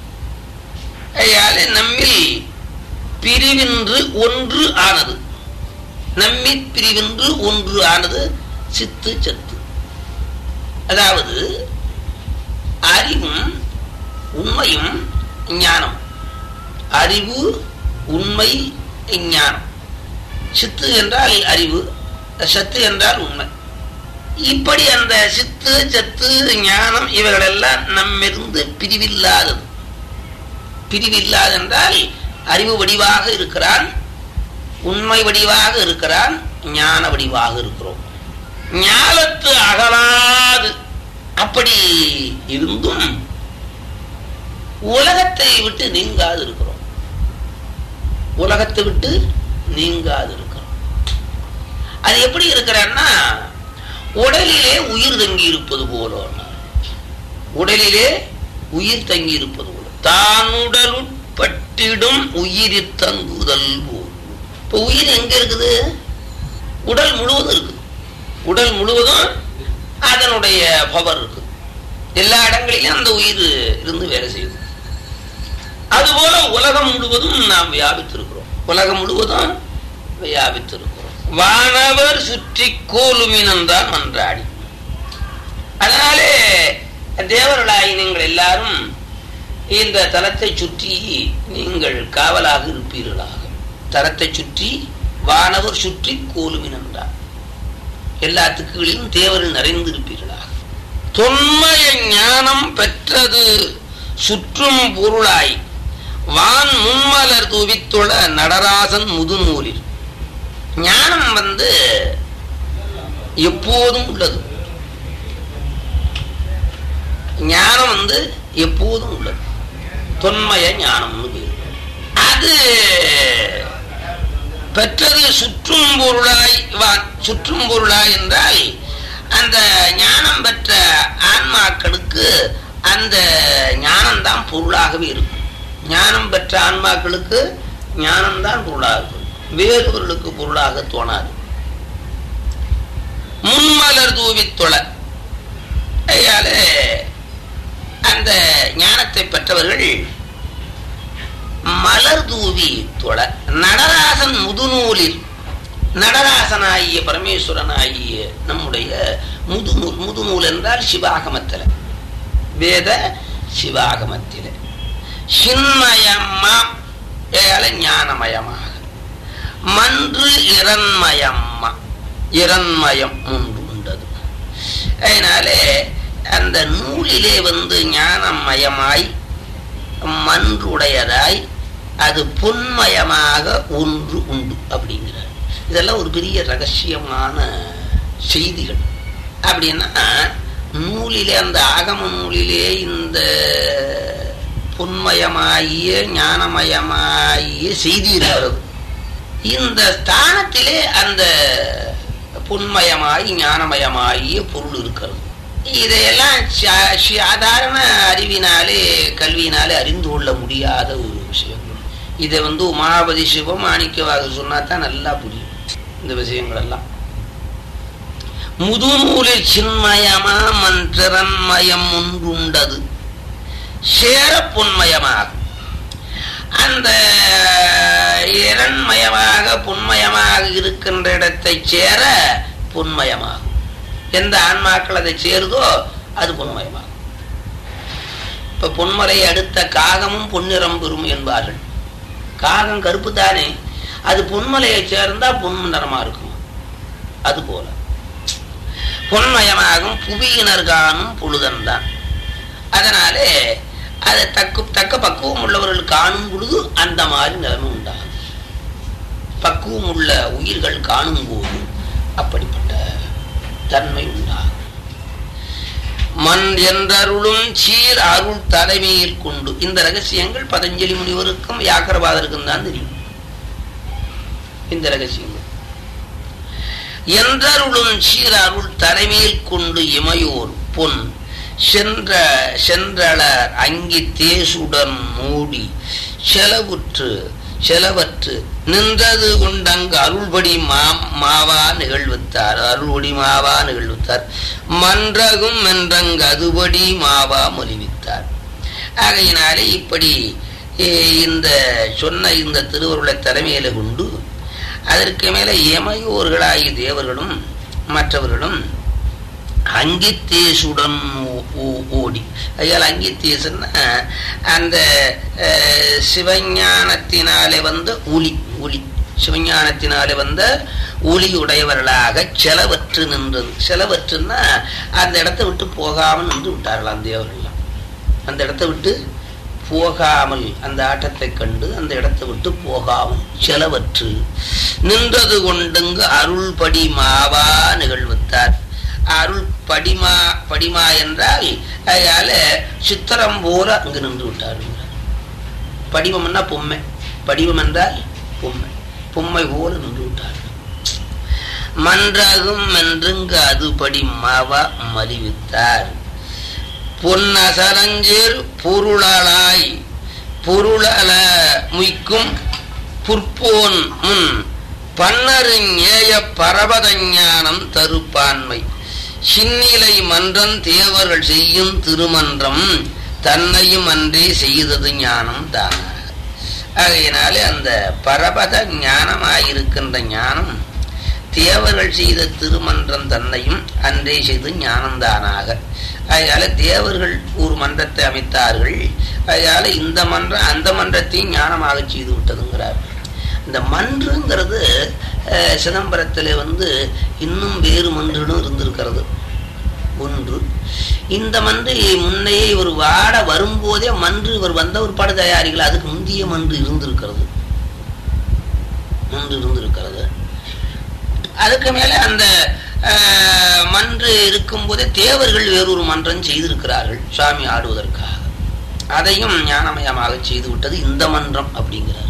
நம்மில் பிரிவின்று ஒன்று ஆனது, நம்மி பிரிவின்று ஒன்று ஆனது சித்து சத்து. அதாவது அறிவும் உண்மையும் ஞானம். அறிவு, உண்மை, ஞானம். சித்து என்றால் அறிவு, சத்து என்றால் உண்மை. இப்படி அந்த சித்து சத்து ஞானம் இவைகளெல்லாம் நம்மிருந்து பிரிவில்லாதது. பிரிவில்லாது என்றால் அறிவு வடிவாக இருக்கிறான், உண்மை வடிவாக இருக்கிறான், ஞான வடிவாக இருக்கிறோம். ஞானத்து அகலாது. அப்படி இருந்தும் உலகத்தை விட்டு நீங்காது இருக்கிறோம். உலகத்தை விட்டு நீங்காது இருக்கிறோம். அது எப்படி இருக்கிறான்னா, உடலிலே உயிர் தங்கி இருப்பது போல. உடலிலே உயிர் தங்கி இருப்பது போல. தானுடல் உட்பட்டிடும் உயிர் தங்குதல் போல். இப்ப உயிர் எங்க இருக்குது? உடல் முழுவதும் இருக்குது. உடல் முழுவதும் அதனுடைய பவர் இருக்கு. எல்லா இடங்களிலும் அந்த உயிர் இருந்து வேலை செய்யுது. அதுபோல உலகம் முழுவதும் நாம் வியாபித்திருக்கிறோம். உலகம் முழுவதும் வியாபித்திருக்கிறோம். வானவர் சுற்றி கோலுமினந்தான் மன்றாடி. அதனாலே தேவர்களாகி நீங்கள் எல்லாரும் இந்த தலத்தை சுற்றி நீங்கள் காவலாக இருப்பீர்களாக. தலத்தை சுற்றி வானவர் சுற்றி கோலுமினந்தான், எல்லா திக்குகளிலும் தேவர்கள் நிறைந்திருப்பீர்களாக. தொன்மய ஞானம் பெற்றது சுற்றும் பொருளாய் வான் முன்மலர் தூவித்துள்ள நடராசன் முதுநூலில். ஞானம் வந்து எப்போதும் உள்ளது. ஞானம் வந்து எப்போதும் உள்ளது. தொன்மய ஞானம். அது பெற்றது சுற்றும் பொருளாய். சுற்றும் பொருளாய் என்றால் அந்த ஞானம் பெற்ற ஆன்மாக்களுக்கு அந்த ஞானம்தான் பொருளாகவே இருக்கும். ஞானம் பெற்ற ஆன்மாக்களுக்கு ஞானம்தான் பொருளாக இருக்கும். வேறுவர்களுக்கு பொருளாக தோணாது. முன்மலர் தூவித்தொழ. அந்த ஞானத்தை பெற்றவர்கள் மலர் தூவி தொழ. நடராசன் முதுநூலில், நடராசனாகிய பரமேஸ்வரனாகிய நம்முடைய முதுநூல். முதுநூல் என்றால் சிவாகமத்தில, வேத சிவாகமத்தில. சின்மயம்மா ஞானமயமாக. மன்று இரண்மயம்மா, இரண்மயம் ஒன்று உண்டது. அதனாலே அந்த நூலிலே வந்து ஞானமயமாய் மன்றுடையதாய் அது பொன்மயமாக ஒன்று உண்டு அப்படிங்கிறார். இதெல்லாம் ஒரு பெரிய ரகசியமான செய்திகள். அப்படின்னா நூலிலே, அந்த ஆகம நூலிலே இந்த பொன்மயமாகிய ஞானமயமாகிய செய்தி இருக்கிறது. இந்த ஸ்தானத்திலே அந்த பொன்மயமாகி ஞானமயமாகிய பொருள் இருக்கிறது. இதையெல்லாம் சாதாரண அறிவினாலே, கல்வியினாலே அறிந்து கொள்ள முடியாத ஒரு விஷயம். இதை வந்து உமாபதி சிவம் மாணிக்கவாக சொன்னா தான் நல்லா புரியும் இந்த விஷயங்கள் எல்லாம். முதுநூலில் சின்மயமா மன்றன்மயம் ஒன்றுண்டது சேர பொன்மயமாகும். அந்த இரண்மயமாக பொன்மயமாக இருக்கின்ற இடத்தை சேர பொன்மயமாகும். எந்த ஆன்மாக்கள் அதை சேருதோ அது பொன்மயமாகும். இப்ப பொன்மலை அடுத்த காகமும் பொன்னிறம் பெறும் என்பார்கள். காகம் கருப்பு தானே, அது பொன்மலையை சேர்ந்தா பொன் நிறமா இருக்கும். அது போல பொன்மயமாகும் புவியினர் காணும் பொழுதன் தான். அதனாலே அதை தக்க தக்க பக்குவம் உள்ளவர்கள் காணும் பொழுது அந்த மாதிரி நிலைமை உண்டாகும். பக்குவம் உள்ள உயிர்கள் காணும் போது அப்படிப்பட்ட தன்மை உண்டாகும். மண் என்றருளும் சீர் அருள் தலைமையில் கொண்டு. இந்த ரகசியங்கள் பதஞ்சலி முனிவருக்கும் வியாக்கரபாதருக்கும் தான் தெரியும். இந்த ரகசியங்கள் என்றருளும் சீரருள் தலைமையில் கொண்டு இமையோர் பொன் சென்ற சென்றளர் அங்கி தேசுடன் மூடி செலவுற்று செலவற்று நின்றது கொண்டங்கு அருள்படி மா மாவா நிகழ்வித்தார். அருள்படி மாவா நிகழ்வித்தார். மன்றகும் என்றங்கு அதுபடி மாவா மொழிவித்தார். ஆகையினாலே இப்படி இந்த சொன்ன இந்த திருவருளை தலைமையில கொண்டு அதற்கு மேல எமையோர்களாகிய தேவர்களும் மற்றவர்களும் அங்கித்தேசுடன் ஓடி. ஐயால் அங்கித்தேசுன்னா அந்த சிவஞானத்தினாலே வந்த ஒளி ஒளி சிவஞானத்தினாலே வந்த ஒளி உடையவர்களாக செலவற்று நின்றது. செலவற்றுன்னா அந்த இடத்தை விட்டு போகாமல் நின்று விட்டார்களாம் தேவர்கள்லாம். அந்த இடத்தை விட்டு போகாமல் அந்த ஆட்டத்தை கண்டு அந்த இடத்தை விட்டு போகாமல் செலவற்று நின்றது கொண்டுங்கு அருள்படி மாவா நிகழ்வித்தார். அருள் படிமா படிமா என்றால் அதனால சித்திரம் போல அங்கு நின்று விட்டார்கள். படிவம்னா பொம்மை, படிவம் என்றால் பொம்மை, பொம்மை போல நின்று விட்டார்கள். மன்றகும் என்றுங்கு அதுபடி மாவா மலிவித்தார். பொன்னசரஞ்சேர் பொருளாய் பொருளல முய்க்கும் புற்போன் முன் பன்னருஞேய பரபதஞானம் தருப்பான்மை சின்னிலை மன்றம் தேவர்கள் செய்யும் திருமன்றம் தன்னையும் அன்றே செய்தது ஞானம் தானாக. ஆகையினாலே அந்த பரபத ஞானமாயிருக்கின்ற ஞானம் தேவர்கள் செய்த திருமன்றம் தன்னையும் அன்றே செய்து ஞானம்தானாக. அதனால தேவர்கள் ஒரு மன்றத்தை அமைத்தார்கள். அதனால இந்த மன்றம் அந்த மன்றத்தையும் ஞானமாக செய்து விட்டதுங்கிறார். இந்த மன்றுங்கிறது சிதம்பரத்தில் வந்து இன்னும் வேறு மன்றுகளும் இருந்திருக்கிறது. ஒன்று இந்த மன்று முன்னையே இவர் வாட வரும்போதே மன்று இவர் வந்த ஒரு பாடு தயாரிகள் அதுக்கு முந்தைய மன்று இருந்திருக்கிறது மன்று இருந்திருக்கிறது அதுக்கு மேலே அந்த மன்று இருக்கும் போதே தேவர்கள் வேறொரு மன்றம் செய்திருக்கிறார்கள் சுவாமி ஆடுவதற்காக. அதையும் ஞானமயமாக செய்து விட்டது இந்த மன்றம் அப்படிங்கிறார்.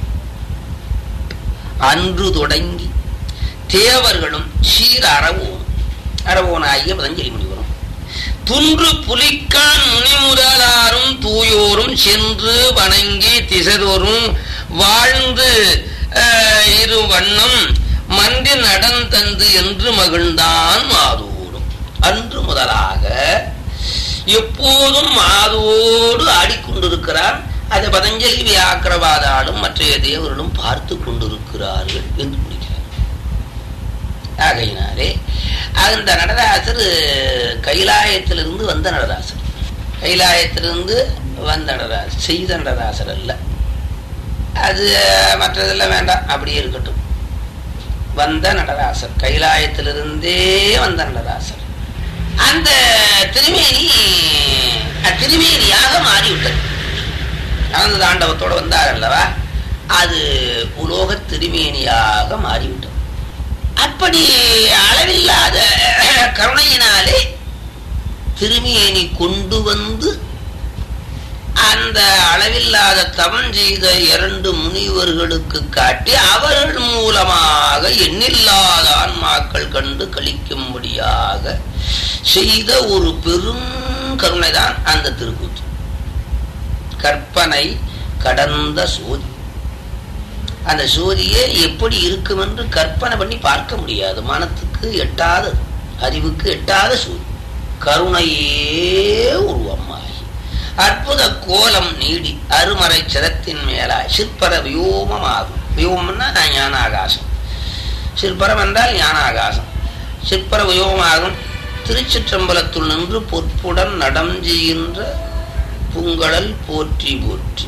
அன்று தொடங்கி தேவர்களும் சீர் அறவோன் அறவோனாகிய பதஞ்சலி முனிவரும் துன்று புலிக்கான் முனிமுதலாரும் தூயோரும் சென்று வணங்கி திசைதோறும் வாழ்ந்து இரு வண்ணம் மன்றி நடந்தந்து என்று மகிழ்ந்தான் மாதோடும். அன்று முதலாக எப்போதும் மாதோடு ஆடிக்கொண்டிருக்கிறார். அதை பதஞ்சலி வியாக்கிரவாதாலும் மற்றைய தேவர்களும் பார்த்து கொண்டிருக்கிறார்கள் என்று முடிக்கிறார். ஆகையினாலே அந்த நடராசர் கைலாயத்திலிருந்து வந்த நடராசர், கைலாயத்திலிருந்து வந்த நடராசர், செய்த நடராசர் அல்ல. அது மற்றதெல்லாம் வேண்டாம், அப்படியே இருக்கட்டும். வந்த நடராசர், கைலாயத்திலிருந்தே வந்த நடராசர். அந்த திருமேனி திருமேனியாக மாறிவிட்டது. ஆனந்த தாண்டவத்தோடு வந்தார் அல்லவா, அது உலோக திருமேனியாக மாறிவிட்டது. அப்படி அளவில்லாத கருணையினாலே திருமேனி கொண்டு வந்து அந்த அளவில்லாத தவம் செய்த இரண்டு முனிவர்களுக்கு காட்டி அவர்கள் மூலமாக எண்ணில்லாத ஆன்மாக்கள் கண்டு கழிக்கும்படியாக செய்த ஒரு பெரும் கருணைதான் அந்த திருக்கூத்து. கற்பனை கடந்த சோதி. அந்த சோதியே எப்படி இருக்கும் என்று கற்பனை பண்ணி பார்க்க முடியாது. மனத்துக்கு எட்டாத, அறிவுக்கு எட்டாத சோதி. கருணையே உருவமாகி அற்புத கோலம் நீடி அருமறை சிரத்தின் மேலாய் சிற்பர வியோமமாகும். வியோமம்னா ஞான ஆகாசம். சிற்பரம் என்றால் ஞான ஆகாசம். சிற்பர வியோகமாகும். திருச்சிற்றம்பலத்துள் நின்று பொற்புடன் நடம் செய்கின்ற புங்கழல் போற்றி போற்றி.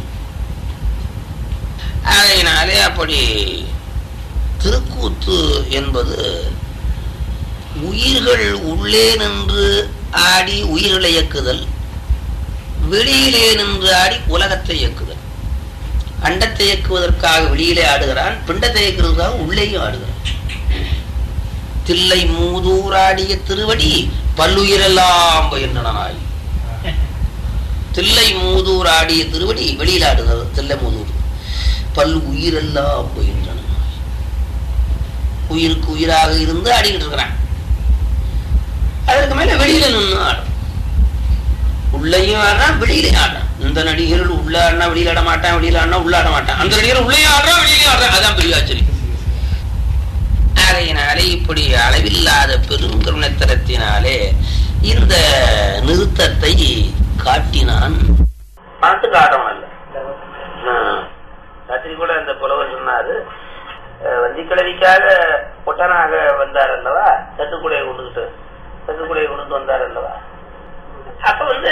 அதனாலே அப்படி திருக்கூத்து என்பது உயிர்கள் உள்ளே நின்று ஆடி உயிர்களை இயக்குதல், வெளியிலே நின்று ஆடி உலகத்தை இயக்குதல். அண்டத்தை இயக்குவதற்காக வெளியிலே ஆடுகிறான், பிண்டத்தை இயக்குவதற்காக உள்ளேயும் ஆடுகிறான். தில்லை மூதூராடிய திருவடி பல்லுயிரெல்லாம் பயின்றனாய். தில்லை மூதூர் ஆடிய திருவடி வெளியில் ஆடுகிறது. தில்லை மூதூர் பல்லு உயிரெல்லாம் பயின்றனாய். உயிருக்கு உயிராக இருந்து ஆடிக்கிட்டு இருக்கிறான். அதற்கு மேல வெளியில நின்று ஆடும். உள்ளையும் ஆடுறான், வெளியிலையும் ஆடுறான். இந்த நடிகர்கள் உள்ள ஆடினா வெளியில ஆட மாட்டான், வெளியில ஆடினா உள்ள ஆட மாட்டான். அந்த நடிகர் உள்ளேயும் ஆடுறான், வெளியிலையும் ஆடுறான். அதான் பெரிய ஆச்சரியம். ஆகையினாலே இப்படி அளவில்லாத பெருங்கருணத்தரத்தினாலே இந்த நிறுத்தத்தை காட்டினான். நாட்டுக்கு ஆடம் அல்ல. ராத்திரி கூட இந்த புலவர் சொன்னாரு, வந்திக்கிழவிக்காக ஒட்டனாக வந்தார் அல்லவா, தட்டுக்குடையை கொண்டுகிட்டு தட்டுக்குடையை கொண்டு வந்தார் அல்லவா. அப்ப வந்து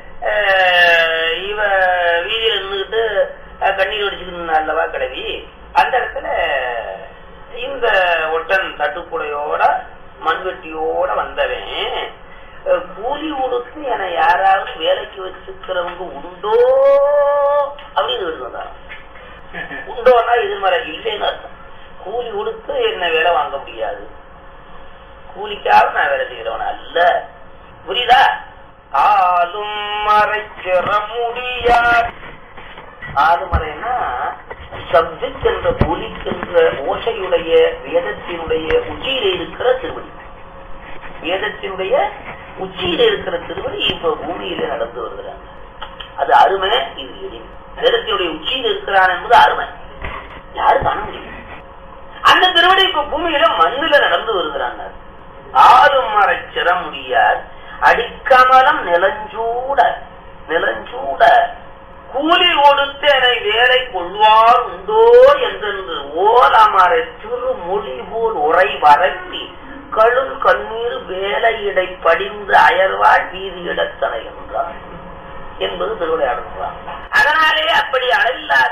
இவ வீதியில இருந்துகிட்டு கண்ணீர் வடிச்சுக்கிட்டு அல்லவா கிழவி. அந்த இடத்துல இந்த ஒட்டன் தட்டுக்குடையோட மண்வெட்டியோட வந்தவன் கூலி கொடுத்து என யாராவது வேலைக்கு வச்சுக்கிறவங்க உண்டோ அப்படின்னு வந்தாங்க. உண்டோன்னா எதிர்மறை இல்லைன்னு அர்த்தம். கூலி கொடுத்து என்ன வேலை வாங்க முடியாது, கூலிக்காக நான் வேலை செய்கிறவன அல்ல. புரியுதா? ஆளும் மறைக்கிற முடியாது. ஆளுமறைன்னா சப்ஜெக்ட் என்ற ஒலிக்கின்ற ஓசையுடைய வேதத்தினுடைய உச்சியில இருக்கிற திருவடி. வேதத்தினுடைய உச்சியில இருக்கிற திருவடி இப்ப பூமியில நடந்து வருகிறாங்க. அது அருமை, இது எளிமை. வேதத்தினுடைய உச்சியில் இருக்கிறான் என்பது அருமை, யாரு காண முடியும். அந்த திருவடி இப்ப பூமியில மண்ணில நடந்து வருகிறாங்க. ஆளும் மறைச்சிட முடியாது அடிக்கமலம் நிலஞ்சூட நிலஞ்சூட கூலி கொடுத்து என்னை வேலை கொள்வார் உண்டோ என்றென்று ஓலமறை திருமொழி போல் உரை வரப்பி கழும் கண்ணீர் வேலையிடை படிந்து அயர்வாள் வீதி இடத்தனை என்றார் என்பது திருவிளையாடுகிறார். அதனாலே அப்படி அளவில்லாத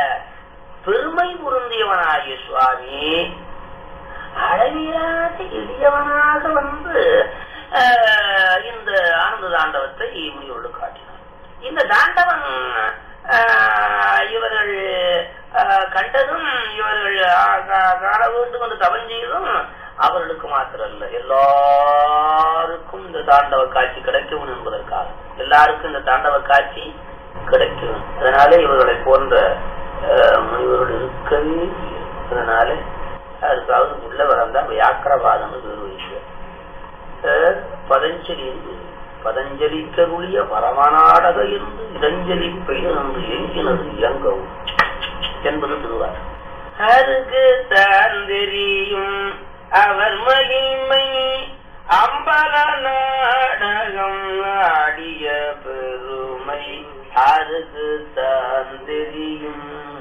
பெருமை பொருந்தியவனாகிய சுவாமி அளவில்லாத எளியவனாக வந்து இந்த ஆனந்த தாண்டவத்தை முனிவரோடு காட்டினார். இந்த தாண்டவன் இவர்கள் கண்டதும் இவர்கள் காண வேண்டும் என்று தவம் செய்தும் அவர்களுக்கு மாத்திரம் அல்ல, எல்லாருக்கும் இந்த தாண்டவ காட்சி கிடைக்கும் என்பதற்காக. எல்லாருக்கும் இந்த தாண்டவ காட்சி கிடைக்கும். அதனால இவர்களை போன்ற முனிவர்கள் இருக்கவே. அதனால அதுக்காவது உள்ள வரந்தான் வியாக்கிரவாதம் வைக்க பதஞ்சலி பதஞ்சலி கருளிய பரமநாடக இருந்து இடஞ்சலி பெயர் என்று எங்கினது இயங்கவும் என்பது திருவார். அதுக்கு தான் தெரியும் அவர் மகிமை அம்பல நாடகம் ஆடிய பெருமை அதுக்கு தான் தெரியும்.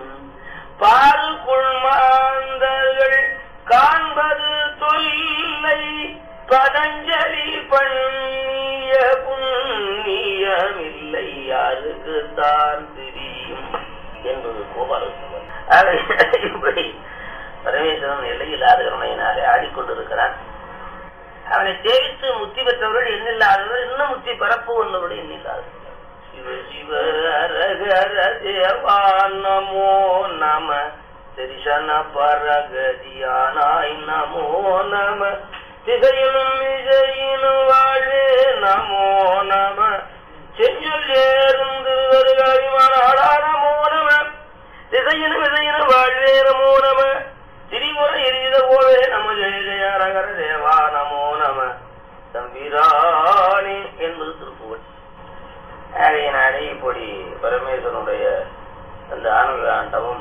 பாருக்குள் மாந்தர்கள் காண்பது தொல்லை பதஞ்சலி பண்ணிய புண்ணியமில்லை யாருக்கு தான் தெரியும் என்பது கோபாலசுவன். இப்படி பரமேஸ்வரன் எல்லையில்லாத கருணையினாலே ஆடிக்கொண்டிருக்கிறான். அவனை சேவித்து முத்தி பெற்றவர்கள் எண்ணில்லாதவர்கள், இன்னும் முத்தி பரப்பு வந்தவர்கள் எண்ணில்லாதவர்கள். சிவ சிவ அரகர தேவா நமோ நம தரிசன பரகதியானாய் நமோ நம திசையினும் இசையினும் வாழே நமோ நம செஞ்சொல் ஏருந்து வருகாவிமானாடா நமோ நம திசையினும் இசையினும் வாழ்வே நமோ நம திரிமுறை எரித போவே நம ஜெய ஜெய ரகர தேவா நமோ நம தம்பிராணி என்பது திருப்புகழ். ஆகையினாலே இப்படி பரமேஸ்வரனுடைய அந்த ஆனந்த ஆண்டவம்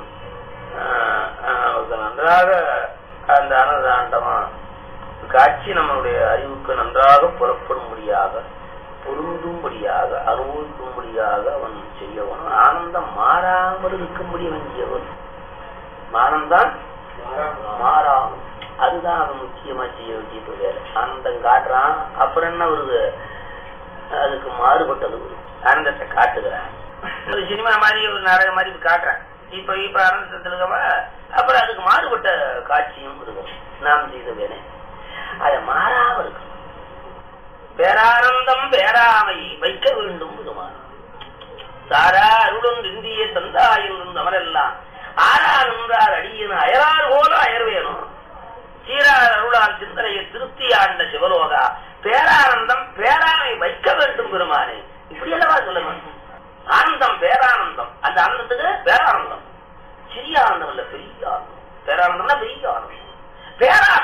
நன்றாக அந்த ஆனந்த ஆண்டவம் காட்சி நம்மளுடைய அறிவுக்கு நன்றாக புறப்படும்படியாக பொருந்தும்படியாக அனுபவிக்கும்படியாக அவன் செய்யவன். ஆனந்தம் மாறாமல் இருக்கும்படி அவன் செய்யவன். ஆனந்தம் மாறாமல், அதுதான் அவன் முக்கியமா செய்ய வேண்டிய வேலை. ஆனந்தம் காட்டுறான், அப்புறம் என்ன வருது, அதுக்கு மாறுபட்டது ஆனந்தத்தை காட்டுகிறான். ஒரு சினிமா மாதிரி ஒரு நாடகம் மாதிரி காட்டுறான். இப்ப இப்ப ஆனந்தத்தில் இருக்கவா, அப்புறம் அதுக்கு மாறுபட்ட காட்சியும் இருக்கும். நாம் செய்த வேலை அதை மாறாம இருக்கு. பேரானந்தம் பேராமை வைக்க வேண்டும் விதமான தாரா அருளும் இந்திய தந்தாயும் அவரெல்லாம் ஆறார் நின்றார் அடியின் அயரார் போல அயர் வேணும் சீரார் அருளால் சிந்தனையை திருப்தி ஆண்ட சிவலோகா பேரானந்தம் பேராமை வைக்க வேண்டும் பெருமானே. இப்படி அல்லவா சொல்லுங்க. ஆனந்தம் பேரானந்தம், அந்த ஆனந்தத்துக்கு பேரானந்தம் சிறிய ஆனந்தம் இல்ல, பெரிய ஆனந்தம். பேரானந்தம்னா பெரிய ஆனந்தம். பேரா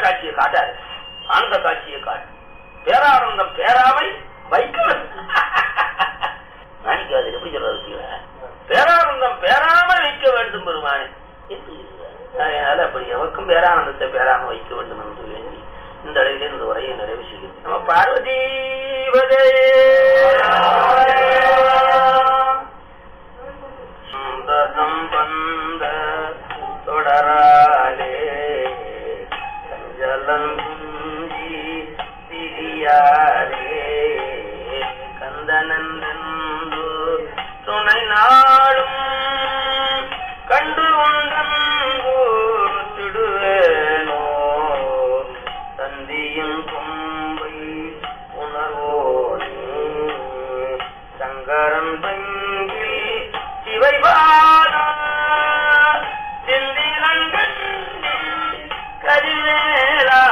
காட்சியை காட்டாது, ஆனந்த காட்சியை காட்டு. பேரானந்தம் பேராமை வைக்க நினைக்காது. எப்படி சொல்ற? பேரானந்தம் பேராமை வைக்க வேண்டும் பெருமானே. அதனால அப்படி எவருக்கும் பேரானந்தத்தை பேராம வைக்க வேண்டும் என்று வேண்டி இந்த அளவிலே இந்த உரையை நிறைவு செய்யும். நம்ம பார்வதீவதே சுந்தரம் வந்த தொடராலே கஞ்சலம் திரியாரே கந்தனந்து துணை நாடும் கண்டு உண்டிடுவேனோ தந்தியும் கொம்பை உணர்வோனே சங்கரன் பங்கி சிவைபாத செந்திலங்கன் கரிவேலா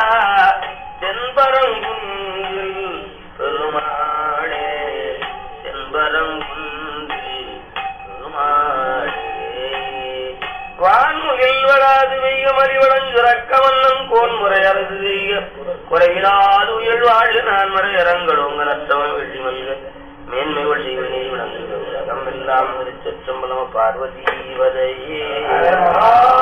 செம்பரங்குன்றில் பெருமாளே செம்பரங்குன்றில் பெருமாளே வான்முகில் வளாது வெய்ய மறிவளஞ்சுரக்க வண்ணம் கோன்முறை அரசு செய்ய குறைவிலாது உயிர் வாழ்க நான் மறையரங்களோங்க நத்தவன் வெள்ளி மல்க மேன்மைகள் செய்வனே விளங்குகிறது அகமெல்லாம் திருச்சம்பலம் பார்வதி வதையே.